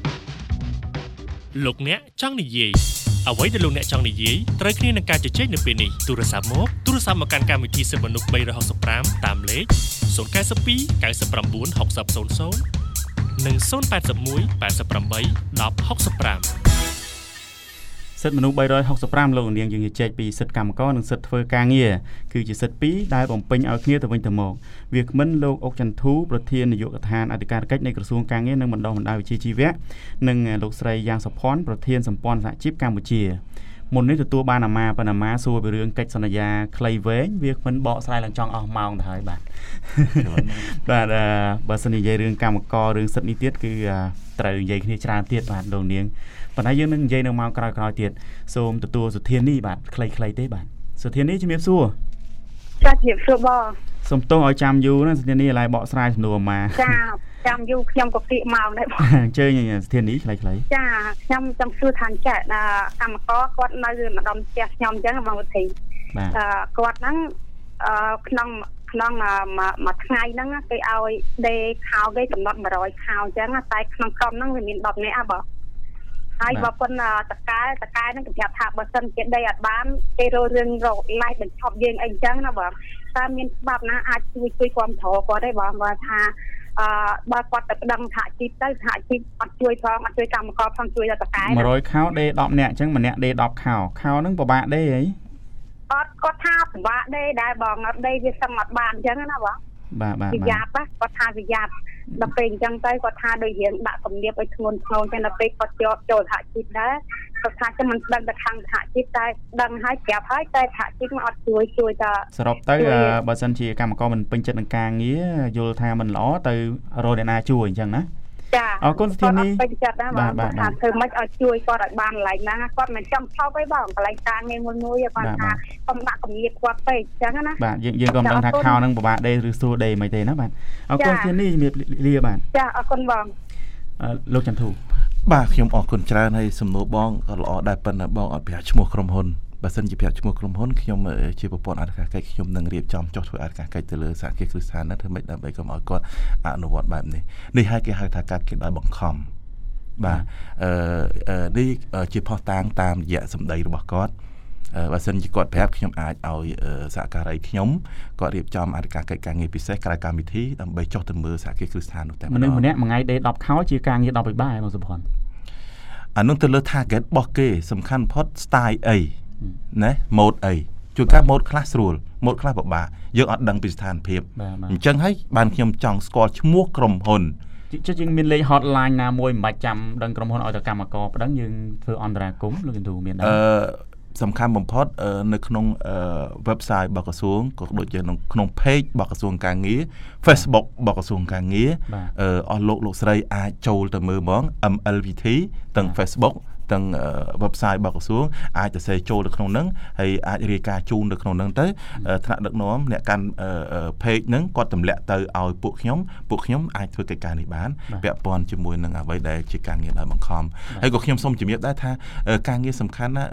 លោកអ្នកចង់និយាយអ្វីដែលលោកអ្នកចង់និយាយត្រូវគ្នានឹងការជជែកនៅពេលនេះទូរស័ព្ទមកទូរស័ព្ទមកកាន់កម្មវិធីសិទ្ធិមនុស្ស365តាមលេខศูนย์ เก้า สอง เก้า เก้า หก ศูนย์ ศูนย์ និង ศูนย์ แปด หนึ่ง แปด แปด หนึ่ง หก หก ห้าសិទ្ធិមនុស្ស365លោកនាងយើងជជែកពីសិទ្ធិកម្មករនិងសិទ្ធិធ្វើការងារគឺជាសិទ្ធិពីរដែលបំពេញឲ្យគ្នាទៅវិញទៅមកវាគ្មិនលោកអុកចន្ទធូប្រធាននាយកដ្ឋានអធិការកិច្ចនៃក្រសួងការងារនិងបណ្ដុះបណ្ដាលវិជ្ជាជីវៈនិងលោកស្រីយ៉ាងសុផាន់ប្រធានសម្ព័ន្ធសហជីពកម្ពុជាមុននេះទទួលបានអាម៉ាប៉ុន្តែអាម៉ាសួរពីរឿងកិច្ចសន្យាខ្លីវែងវាគ្មិនបកស្រាយឡើងចង់អស់ម៉ោងទៅហើយបាទបាទបើសិននិយាយរឿងកម្មកររឿងសិទ្ធិនេះទៀតគឺត្រូវនិយាយគ្នាច្រើនទៀតបាទលោកនាងប៉ុន្តែយើងនឹងនិយាយនៅម៉ោងក្រោយៗទៀតសូមទទួលសុធានីបាទខ្លីៗទេបាទសុធានីជំរាបសួរចាជំរាបសួរបងសូមទោសឲ្យចាំយូរណាសុធានីឥឡូវបកស្រាយសំណួរអាម៉ាចាចាំយូរខ្ញុំក៏ភ្លេចម៉ោងដែរបងអញ្ជើញសុធានីខ្លីៗចាខ្ញុំចង់សួរថាចាកម្មករគាត់នៅម្ដុំផ្ទះខ្ញុំអញ្ចឹងបងវិធីគាត់ហ្នឹងក្នុងក្នុងមួយថ្ងៃហ្នឹងគេឲ្យដេខោគេកំណត់100ខោអញ្ចឹងតែក្នុងក្រុមហ្នឹងវាមាន10នាក់ហ៎បងហើយបើប៉ុណ្ណាតកែតកែហ្នឹងគេប្រាប់ថាបើសិនជាដីអត់បានគេរករឿងរកឡៃបញ្ឈប់យើងអីអញ្ចឹងណាបងតើមានច្បាប់ណាអាចជួយជួយគ្រប់គ្រងគាត់ទេបងគាត់ថាអឺបើគាត់ទៅប្តឹងសហជីពទៅសហជីពអត់ជួយផងអត់ជួយកម្មករផងជួយដល់តកែ 100ខោដេ10នាក់អញ្ចឹងម្នាក់ដេ10ខោខោហ្នឹងពិបាកដេអីអត់គាត់ថាពិបាកដេដែរបងអត់ដេវាសឹងអត់បានអញ្ចឹងណាបងបាទបាទវិយាបគាត់ថាវិយាបដល់ពេលអញ្ចឹងទៅគាត់ថាដូចរៀងដាក់គំនាបឲ្យធ្ងន់ធ្ងរចឹងដល់ពេលគាត់ជាប់ចូលសហជីពដែរគាត់ថាចាំមិនដឹងតែខាងសហជីពតែដឹងហើយប្រាប់ហើយតែសហជីពមកអត់ជួយជួយតែសរុបទៅបើសិនជាកម្មករមិនពេញចិត្តនឹងការងារយល់ថាមិនល្អទៅរកអ្នកណាជួយអញ្ចឹងណាចាអរគុណសុធានីពេញចិត្តណាបងថាធ្វើម៉េចឲ្យជួយគាត់ឲ្យបានកន្លែងហ្នឹងគាត់មិនចាំថោកអីបងកន្លែងការងារមួយមួយគាត់ថាកុំដាក់គំនាបគាត់ពេកអញ្ចឹងណាបាទយើងយើងក៏មិនដឹងថាខោហ្នឹងពិបាកដេឬស្រួលដេមិនទេណាបាទអរគុណសុធានីជំរាបលាបាទចាអរគុណបងលោកចន្ទធូបាទខ្ញុំអរគុណច្រើនហើយសំណួរបងក៏ល្អដែរប៉ុន្តែបងអត់ប្រាប់ឈ្មោះក្រុមហ៊ុនបើសិនជាប្រាប់ឈ្មោះក្រុមហ៊ុនខ្ញុំជាប្រព័ន្ធអធិការកិច្ចខ្ញុំនឹងរៀបចំចុះធ្វើអធិការកិច្ចទៅលើសហគមន៍គ្រឹះស្ថានណាធ្វើម៉េចដើម្បីកុំឲ្យគាត់អនុវត្តបែបនេះនេះហើយគេហៅថាការគិតដោយបង្ខំបាទអឺនេះជាផុសតាងតាមរយៈសម្ដីរបស់គាត់បើសិនជាគាត់ប្រាប់ខ្ញុំអាចឲ្យសហការីខ្ញុំគាត់រៀបចំអធិការកិច្ចការងារពិសេសក្រៅកម្មវិធីដើម្បីចុះទៅមើលសហគមន៍គ្រឹះស្ថាននោះតែម្នាក់ម្នាក់មួយថ្ងៃដេ10ខោជាការងារ10ពិបាកបងសុផាន់អានោះទៅលើ target របស់គេសំខាន់បំផុត style អីណា mode អីជួនកាល mode ខ្លះស្រួល mode ខ្លះពិបាកយើងអត់ដឹងពីស្ថានភាពអញ្ចឹងហើយបានខ្ញុំចង់ស្គាល់ឈ្មោះក្រុមហ៊ុនជិះយើងមានលេខ hotline ណាមួយមិនបាច់ចាំដឹងក្រុមហ៊ុនឲ្យតែកម្មករប្តឹងយើងធ្វើអន្តរាគមន៍លោកចន្ទធូមានដែរអឺសំខាន់បំផុតនៅក្នុង website របស់ក្រសួងក៏ដូចជាក្នុង page របស់ក្រសួងការងារ Facebook របស់ក្រសួងការងារអស់លោកលោកស្រីអាចចូលទៅមើលហ្មង เอ็ม แอล วี ที ទាំង Facebook ទាំង website របស់ក្រសួងអាចទៅសេចូលទៅក្នុងហ្នឹងហើយអាចរាយការណ៍ជូនទៅក្នុងហ្នឹងទៅថ្នាក់ដឹកនាំអ្នកកាន់ page ហ្នឹងគាត់ទម្លាក់ទៅឲ្យពួកខ្ញុំពួកខ្ញុំអាចធ្វើកិច្ចការនេះបានពាក់ព័ន្ធជាមួយនឹងអ្វីដែលជាការងារដោយបង្ខំហើយក៏ខ្ញុំសូមជំរាបដែរថាការងារសំខាន់ណា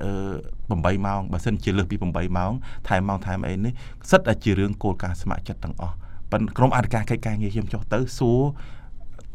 8ម៉ោងបើសិនជាលើសពី8ម៉ោងថែមម៉ោងថែមអីនេះសិតតែជារឿងគោលការណ៍ស្ម័គ្រចិត្តទាំងអស់ប៉ុន្តែក្រុមអធិការកិច្ចការងារខ្ញុំចុះទៅសួរ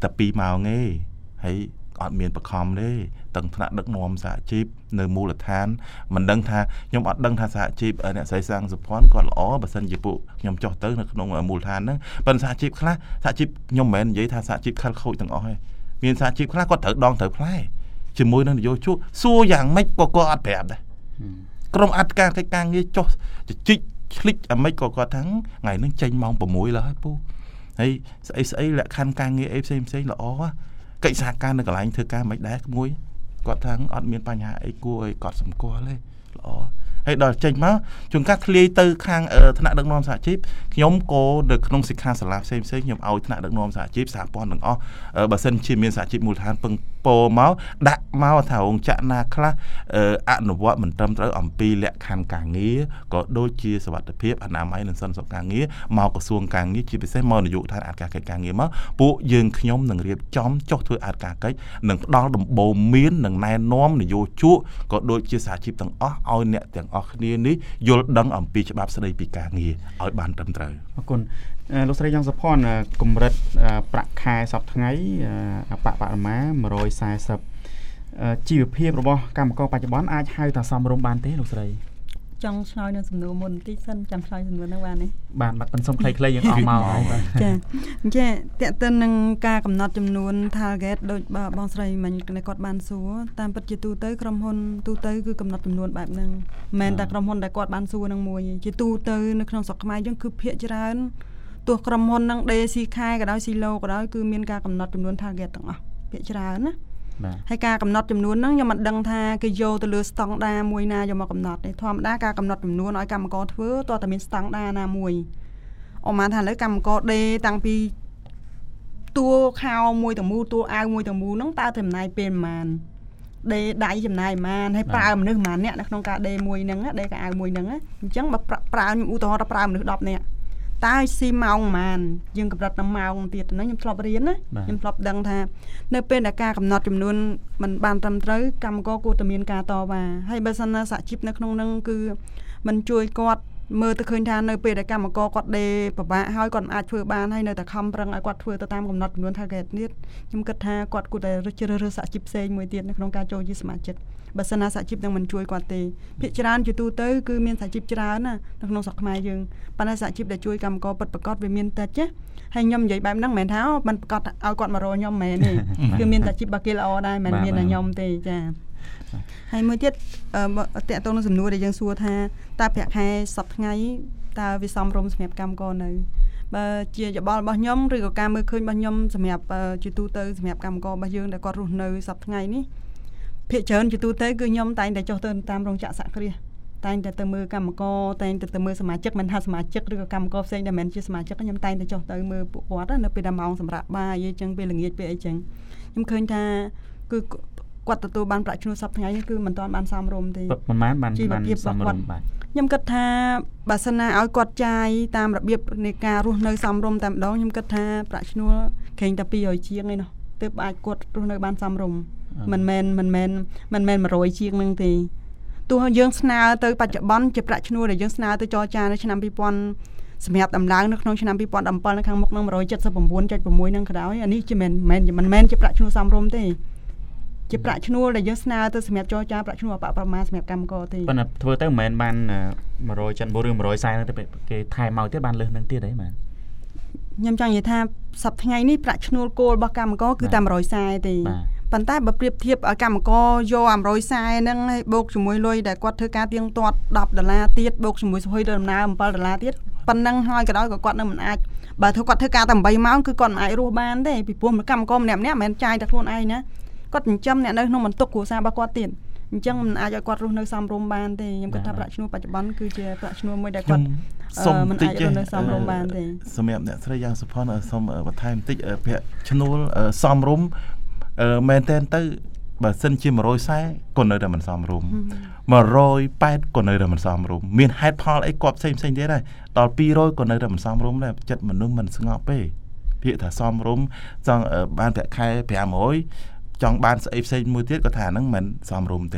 តែពីរម៉ោងទេហើយអត់មានបខំទេទាំងថ្នាក់ដឹកនាំសហជីពនៅមូលដ្ឋានមិនដឹងថាខ្ញុំអត់ដឹងថាសហជីពអ្នកស្រីសាំងសុភ័ណ្ឌគាត់ល្អបើសិនជាពួកខ្ញុំចុះទៅនៅក្នុងមូលដ្ឋានហ្នឹងប៉ុន្តែសហជីពខ្លះសហជីពខ្ញុំមិនមែននិយាយថាសហជីពខលខូចទាំងអស់ទេមានសហជីពខ្លះគាត់ត្រូវដងត្រូវផ្លែជាមួយនឹងនយោជកសួរយ៉ាងម៉េចក៏គាត់អត់ប្រាប់ដែរក្រុមអត្តការកិច្ចការងារចុះជីកឆ្លិចអាម៉េចក៏គាត់ថាថ្ងៃហ្នឹងចេញម៉ោង6ឡើយហើយពូហើយស្អីស្អីលក្ខខណ្ឌការងារអីផ្សេងផ្សេងល្អកិច្ចសហការនៅកន្លែងធ្វើការមិនដែរមួយគាត់ថាអត់មានបញ្ហាអីគួរឲ្យគាត់សម្គាល់ទេល្អហើយដល់ចេញមកជួនកាលឃ្លាយទៅខាងថ្នាក់ដឹកនាំសហជីពខ្ញុំក៏នៅក្នុងសិក្ខាសាលាផ្សេងផ្សេងខ្ញុំឲ្យថ្នាក់ដឹកនាំសហជីពសហព័ន្ធទាំងអស់បើសិនជាមានសហជីពមូលដ្ឋានពឹងពោមកដាក់មកថារោងចក្រណាខ្លះអនុវត្តមិនត្រឹមត្រូវអំពីលក្ខខណ្ឌការងារក៏ដូចជាសុវត្ថិភាពអនាម័យនិងសន្តិសុខការងារមកក្រសួងការងារជាពិសេសមកនយោបាយអត្តការកិច្ចការងារមកពួកយើងខ្ញុំនឹងរៀបចំចុះធ្វើអត្តការកិច្ចនិងផ្ដល់ដំបូន្មាននិងណែនាំនយោជកក៏ដូចជាសហជីពទាំងអស់ឲ្យអ្នកទាំងអស់គ្នានេះយល់ដឹងអំពីច្បាប់ស្តីពីការងារឲ្យបានត្រឹមត្រូវអរគុណលោកស្រីយ៉ាងសុផាន់កម្រិតប្រាក់ខែសប្តាហ៍ថ្ងៃអបបរមាone hundred fortyជីវភាពរបស់កម្មករបច្ចុប្បន្នអាចហៅថាសមរម្យបានទេលោកស្រីចង់ឆ្លើយនៅសំណួរមុនបន្តិចសិនចាំឆ្លើយសំណួរហ្នឹងបានទេបានបាត់បន្សំខ្លីៗយើងអស់មកហើយចាចាតើតើនឹងការកំណត់ចំនួន target ដូចបងស្រីមិញគាត់បានសួរតាមពិតជាទូទៅក្រុមហ៊ុនទូទៅគឺកំណត់ចំនួនបែបហ្នឹងមិនមែនតែក្រុមហ៊ុនដែលគាត់បានសួរនឹងមួយជាទូទៅនៅក្នុងស្រុកខ្មែរយើងគឺភាគច្រើនទោះក្រុមហ៊ុនហ្នឹងដេស៊ីខែក៏ដោយស៊ីឡូក៏ដោយគឺមានការកំណត់ចំនួន target ទាំងអស់ភាគច្រើនណាហើយការកំណត់ចំនួនហ្នឹងខ្ញុំមិនដឹងថាគេយកទៅលើស្តង់ដារមួយណាយកមកកំណត់ទេធម្មតាការកំណត់ចំនួនឲ្យកម្មករធ្វើតើតើមានស្តង់ដារណាមួយអមថាឥឡូវកម្មករដេតាំងពីតួខោមួយទាំងមូលតួអាវមួយទាំងមូលហ្នឹងតើចំណាយពេលប៉ុន្មានដេដៃចំណាយប៉ុន្មានហើយប្រើមនុស្សប៉ុន្មានអ្នកនៅក្នុងការដេមួយហ្នឹងដេកៅអៅមួយហ្នឹងអញ្ចឹងបើប្រើខ្ញុំឧទាហរណ៍ថាប្រើមនុស្សtenនាក់តើស៊ីម៉ោងប៉ុន្មានយើងកម្រិតដល់ម៉ោងទៀតហ្នឹងខ្ញុំធ្លាប់រៀនណាខ្ញុំធ្លាប់ដឹងថានៅពេលដែលការកំណត់ចំនួនมันបានត្រឹមត្រូវកម្មករគួរតែមានការតវ៉ាហើយបើសិនណាសហជីពនៅក្នុងហ្នឹងគឺมันជួយគាត់មើលទៅឃើញថានៅពេលដែលកម្មករគាត់ដេពិបាកហើយគាត់មិនអាចធ្វើបានហើយនៅតែខំប្រឹងឲ្យគាត់ធ្វើទៅតាមកំណត់ចំនួន target នេះខ្ញុំគិតថាគាត់គួរតែជ្រើសរើសសហជីពផ្សេងមួយទៀតនៅក្នុងការចូលជាសមាជិកបើសិនណាសហជីពនឹងមិនជួយគាត់ទេភាគច្រើនជាទូទៅគឺមានសហជីពច្រើនណានៅក្នុងស្រុកខ្មែរយើងប៉ុន្តែសហជីពដែលជួយកម្មករពិតប្រាកដវាមានតិចណាហើយខ្ញុំនិយាយបែបហ្នឹងមិនមែនថាមិនប្រកាសឲ្យគាត់មករកខ្ញុំមិនមែនទេគឺមានសហជីពបាគេល្អដែរមិនមានតែខ្ញុំទេចាហើយមួយទៀតតើតើនៅសំណួរដែលយើងសួរថាតើប្រាក់ខែសប្តាហ៍ថ្ងៃតើវាសមរម្យសម្រាប់កម្មករនៅបើជាយោបល់របស់ខ្ញុំឬក៏ការមើលឃើញរបស់ខ្ញុំសម្រាប់ជាទូទៅសម្រាប់កម្មកររបស់យើងដែលគាត់រស់នៅសប្តាហ៍ថ្ងៃនេះភាគច្រើនជាទូទៅគឺខ្ញុំតែងតែចុះទៅតាមរោងចក្រសហគ្រាសតែងតែទៅមើលកម្មករតែងតែទៅមើលសមាជិកមិនថាសមាជិកឬក៏កម្មករផ្សេងដែលមិនជាសមាជិកខ្ញុំតែងតែចុះទៅមើលពួកគាត់នៅពេលដែលម៉ោងសម្រាប់បាយអីចឹងពេលល្ងាចពេលអីចឹងខ្ញុំឃើញថាគឺគាត់ទទួលបានប្រាក់ឈ្នួលសប្តាហ៍ថ្ងៃនេះគឺមិនទាន់បានសមរម្យទេប្រហែលបានបានសមរម្យបាទខ្ញុំគិតថាបើសិនណាឲ្យគាត់ចាយតាមរបៀបនៃការរស់នៅសមរម្យតែម្ដងខ្ញុំគិតថាប្រាក់ឈ្នួលក្រែងតែtwo hundredជាងឯណោះទើបអាចគាត់រស់នៅបានសមរម្យមិនមែនមិនមែនមិនមែនone hundredជាងនឹងទេទោះយើងស្នើទៅបច្ចុប្បន្នជាប្រាក់ឈ្នួលដែលយើងស្នើទៅចរចានៅឆ្នាំtwo thousandសម្រាប់ដំឡើងនៅក្នុងឆ្នាំtwo thousand sevenនៅខាងមុខនឹងone hundred seventy-nine point six sixនឹងក៏ដោយអានេះជាមិនមែនមិនមែនជាប្រាក់ឈ្នួលសមរម្យទេជាប្រាក់ឈ្នួលដែលយើងស្នើទៅសម្រាប់ចរចាប្រាក់ឈ្នួលអបប្រមាណសម្រាប់កម្មករទេប៉ុន្តែធ្វើទៅមិនមែនបានone hundred seventy-nineឬone hundred fortyនឹងទៅគេថែមមកទៀតបានលើសនឹងទៀតអីបាទខ្ញុំចង់និយាយថាសប្តាហ៍ថ្ងៃនេះប្រាក់ឈ្នួលគោលរបស់កម្មករគឺតែone hundred fortyទេប៉ុន្តែបើប្រៀបធៀបឲ្យកម្មករយកone hundred fortyហ្នឹងឲ្យបូកជាមួយលុយដែលគាត់ធ្វើការទៀងទាត់tenដុល្លារទៀតបូកជាមួយសុភ័យដំណើរsevenដុល្លារទៀតប៉ុណ្ណឹងហើយក៏ដោយក៏គាត់នៅមិនអាចបើធ្វើគាត់ធ្វើការតែeightម៉ោងគឺគាត់មិនអាចរស់បានទេពីព្រោះកម្មករម្នាក់ម្នាក់មិនមែនចាយតែខ្លួនឯងណាគាត់ចិញ្ចឹមអ្នកនៅក្នុងបន្ទុកគ្រួសាររបស់គាត់ទៀតអញ្ចឹងមិនអាចឲ្យគាត់រស់នៅសមរម្យបានទេខ្ញុំគិតថាប្រាក់ឈ្នួលបច្ចុប្បន្នគឺជាប្រាក់ឈ្នួលមួយដែលគាត់មិនអាចរស់នៅសមរម្យបានទេសម្រាប់អ្នកស្រីយ៉ាងសុផាន់សូមបន្ថែមបន្តិចប្រាក់ឈ្នួលសមរម្យមែនតើទៅបើសិនជាone hundred fortyក៏នៅតែមិនសមរម្យone hundred eightyក៏នៅតែមិនសមរម្យមានហេតុផលអីគាត់ផ្សេងផ្សេងទៀតដែរដល់two hundredក៏នៅតែមិនសមរម្យដែរចិត្តមនុស្សមិនស្ងប់ទេពាក្យថាសមរម្យចង់បានប្រាក់ខែfive hundredចង់បានស្អីផ្សេងមួយទៀតក៏ថាហ្នឹងមិនសមរម្យទេ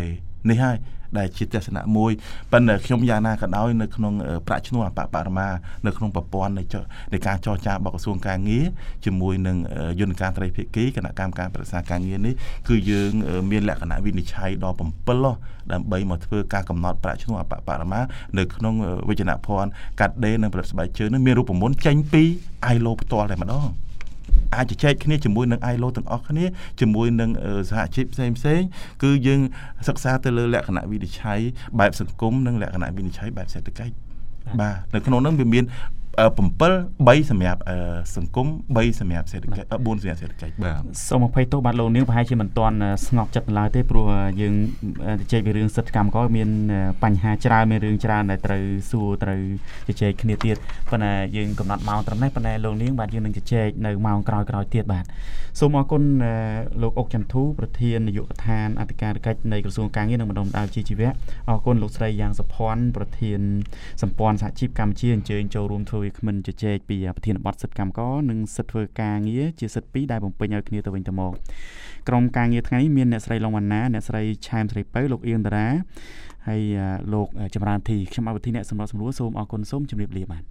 នេះហើយដែលជាទស្សនៈមួយប៉ុន្តែខ្ញុំយ៉ាងណាក៏ដោយនៅក្នុងប្រាក់ឈ្នួលអបបរមានៅក្នុងប្រព័ន្ធនៃការចរចារបស់ក្រសួងការងារជាមួយនឹងយន្តការត្រីភាគីគណៈកម្មការប្រឹក្សាការងារនេះគឺយើងមានលក្ខណៈវិនិច្ឆ័យដល់7ដើម្បីមកធ្វើការកំណត់ប្រាក់ឈ្នួលអបបរមានៅក្នុងវិជ្ជាភ័ណ្ឌកាត់ដេរនិងផលិតស្បែកជើងនេះមានរូបមន្តចេញពី i el o ផ្ទាល់តែម្ដងអាចជជែកគ្នាជាមួយនឹង i el o ទាំងអស់គ្នាជាមួយនឹងសហជីពផ្សេងផ្សេងគឺយើងសិក្សាទៅលើលក្ខណៈវិនិច្ឆ័យបែបសង្គមនិងលក្ខណៈវិនិច្ឆ័យបែបសេដ្ឋកិច្ចបាទនៅក្នុងនោះវាមាន7 3សម្រាប់សង្គម3សម្រាប់សេដ្ឋកិច្ច4សម្រាប់សេដ្ឋកិច្ចបាទសូមអភ័យទោសបាទលោកនាងប្រហែលជាមិនទាន់ស្ងប់ចិត្តឡើយទេព្រោះយើងជជែកពីរឿងសិទ្ធិកម្មករមានបញ្ហាច្រើនមានរឿងច្រើនដែលត្រូវសួរត្រូវជជែកគ្នាទៀតប៉ុន្តែយើងកំណត់ម៉ោងត្រឹមនេះប៉ុន្តែលោកនាងបាទយើងនឹងជជែកនៅម៉ោងក្រោយៗទៀតបាទសូមអរគុណលោកអុកចន្ទធូប្រធាននាយកដ្ឋានអធិការកិច្ចនៃក្រសួងការងារនិងបណ្ដុំបណ្ដាលជីវៈអរគុណលោកស្រីយ៉ាងសុភ័ណ្ឌប្រធានសម្ព័ន្ធសហជីពកម្ពុជាអញ្ជើញចូលរួមធ្វើវាគ្មិនជជែកពីប្រធានបទសិទ្ធិកម្មករនិងសិទ្ធិធ្វើការងារជាសិទ្ធិពីរដែលបំពេញឲ្យគ្នាទៅវិញទៅមកក្រុមការងារថ្ងៃនេះមានអ្នកស្រីឡុងវណ្ណាអ្នកស្រីឆែមស្រីពៅលោកអៀងតារាហើយលោកចម្រើនធីខ្ញុំអវធីអ្នកសម្រាប់សម្រួលសូមអរគុណសូមជម្រាបលាបាទ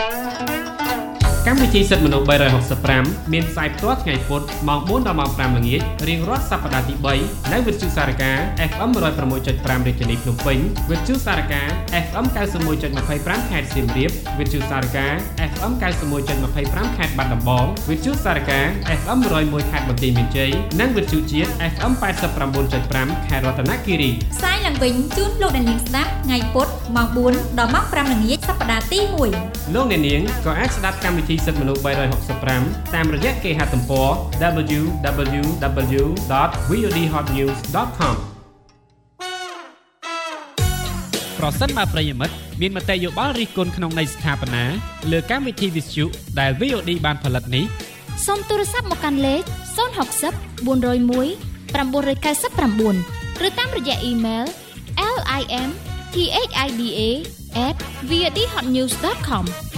កម្មវិធីសិទ្ធិមនុស្ស365មានផ្សាយផ្ទាល់ថ្ងៃពុធម៉ោង4ដល់ម៉ោង5ល្ងាចរៀងរាល់សប្តាហ៍ទី3នៅវិទ្យុសារការ เอฟ เอ็ม หนึ่งศูนย์หกจุดห้า រាជធានីភ្នំពេញវិទ្យុសារការ เอฟ เอ็ม เก้าสิบเอ็ดจุดยี่สิบห้า ខេត្តសៀមរាបវិទ្យុសារការ เอฟ เอ็ม เก้าสิบเอ็ดจุดยี่สิบห้า ខេត្តបាត់ដំបងវិទ្យុសារការ เอฟ เอ็ม หนึ่งศูนย์หนึ่ง ខេត្តបន្ទាយមានជ័យនិងវិទ្យុជាតិ เอฟ เอ็ม แปดสิบเก้าจุดห้า ខេត្តរតនគិរីផ្សាយឡើងវិញជូនលោកអ្នកនាងស្ដាប់ថ្ងៃពុធម៉ោង4ដល់ម៉ោង5ល្ងាចសប្តាហ៍ទី1 លោកអ្នកនាងក៏អាចស្ដាប់កម្មវិធីសិទ្ធិមនុស្ស365តាមរយៈគេហទំព័រ ดับเบิลยู ดับเบิลยู ดับเบิลยู ดอท วี โอ ดี ฮอต นิวส์ ดอท คอม ប្រសិនបើប្រិយមិត្តមានមតិយោបល់រិះគន់ក្នុងន័យស្ថាបនាលើកម្មវិធីវិទ្យុដែល វី អូ ឌី បានផលិតនេះសូមទូរស័ព្ទមកកាន់លេខศูนย์ หก ศูนย์ bốn ศูนย์ một 9 9 9 ឬតាមរយៈអ៊ីមែល limthida អេត วี โอ ดี ฮอต นิวส์ ដอท คอม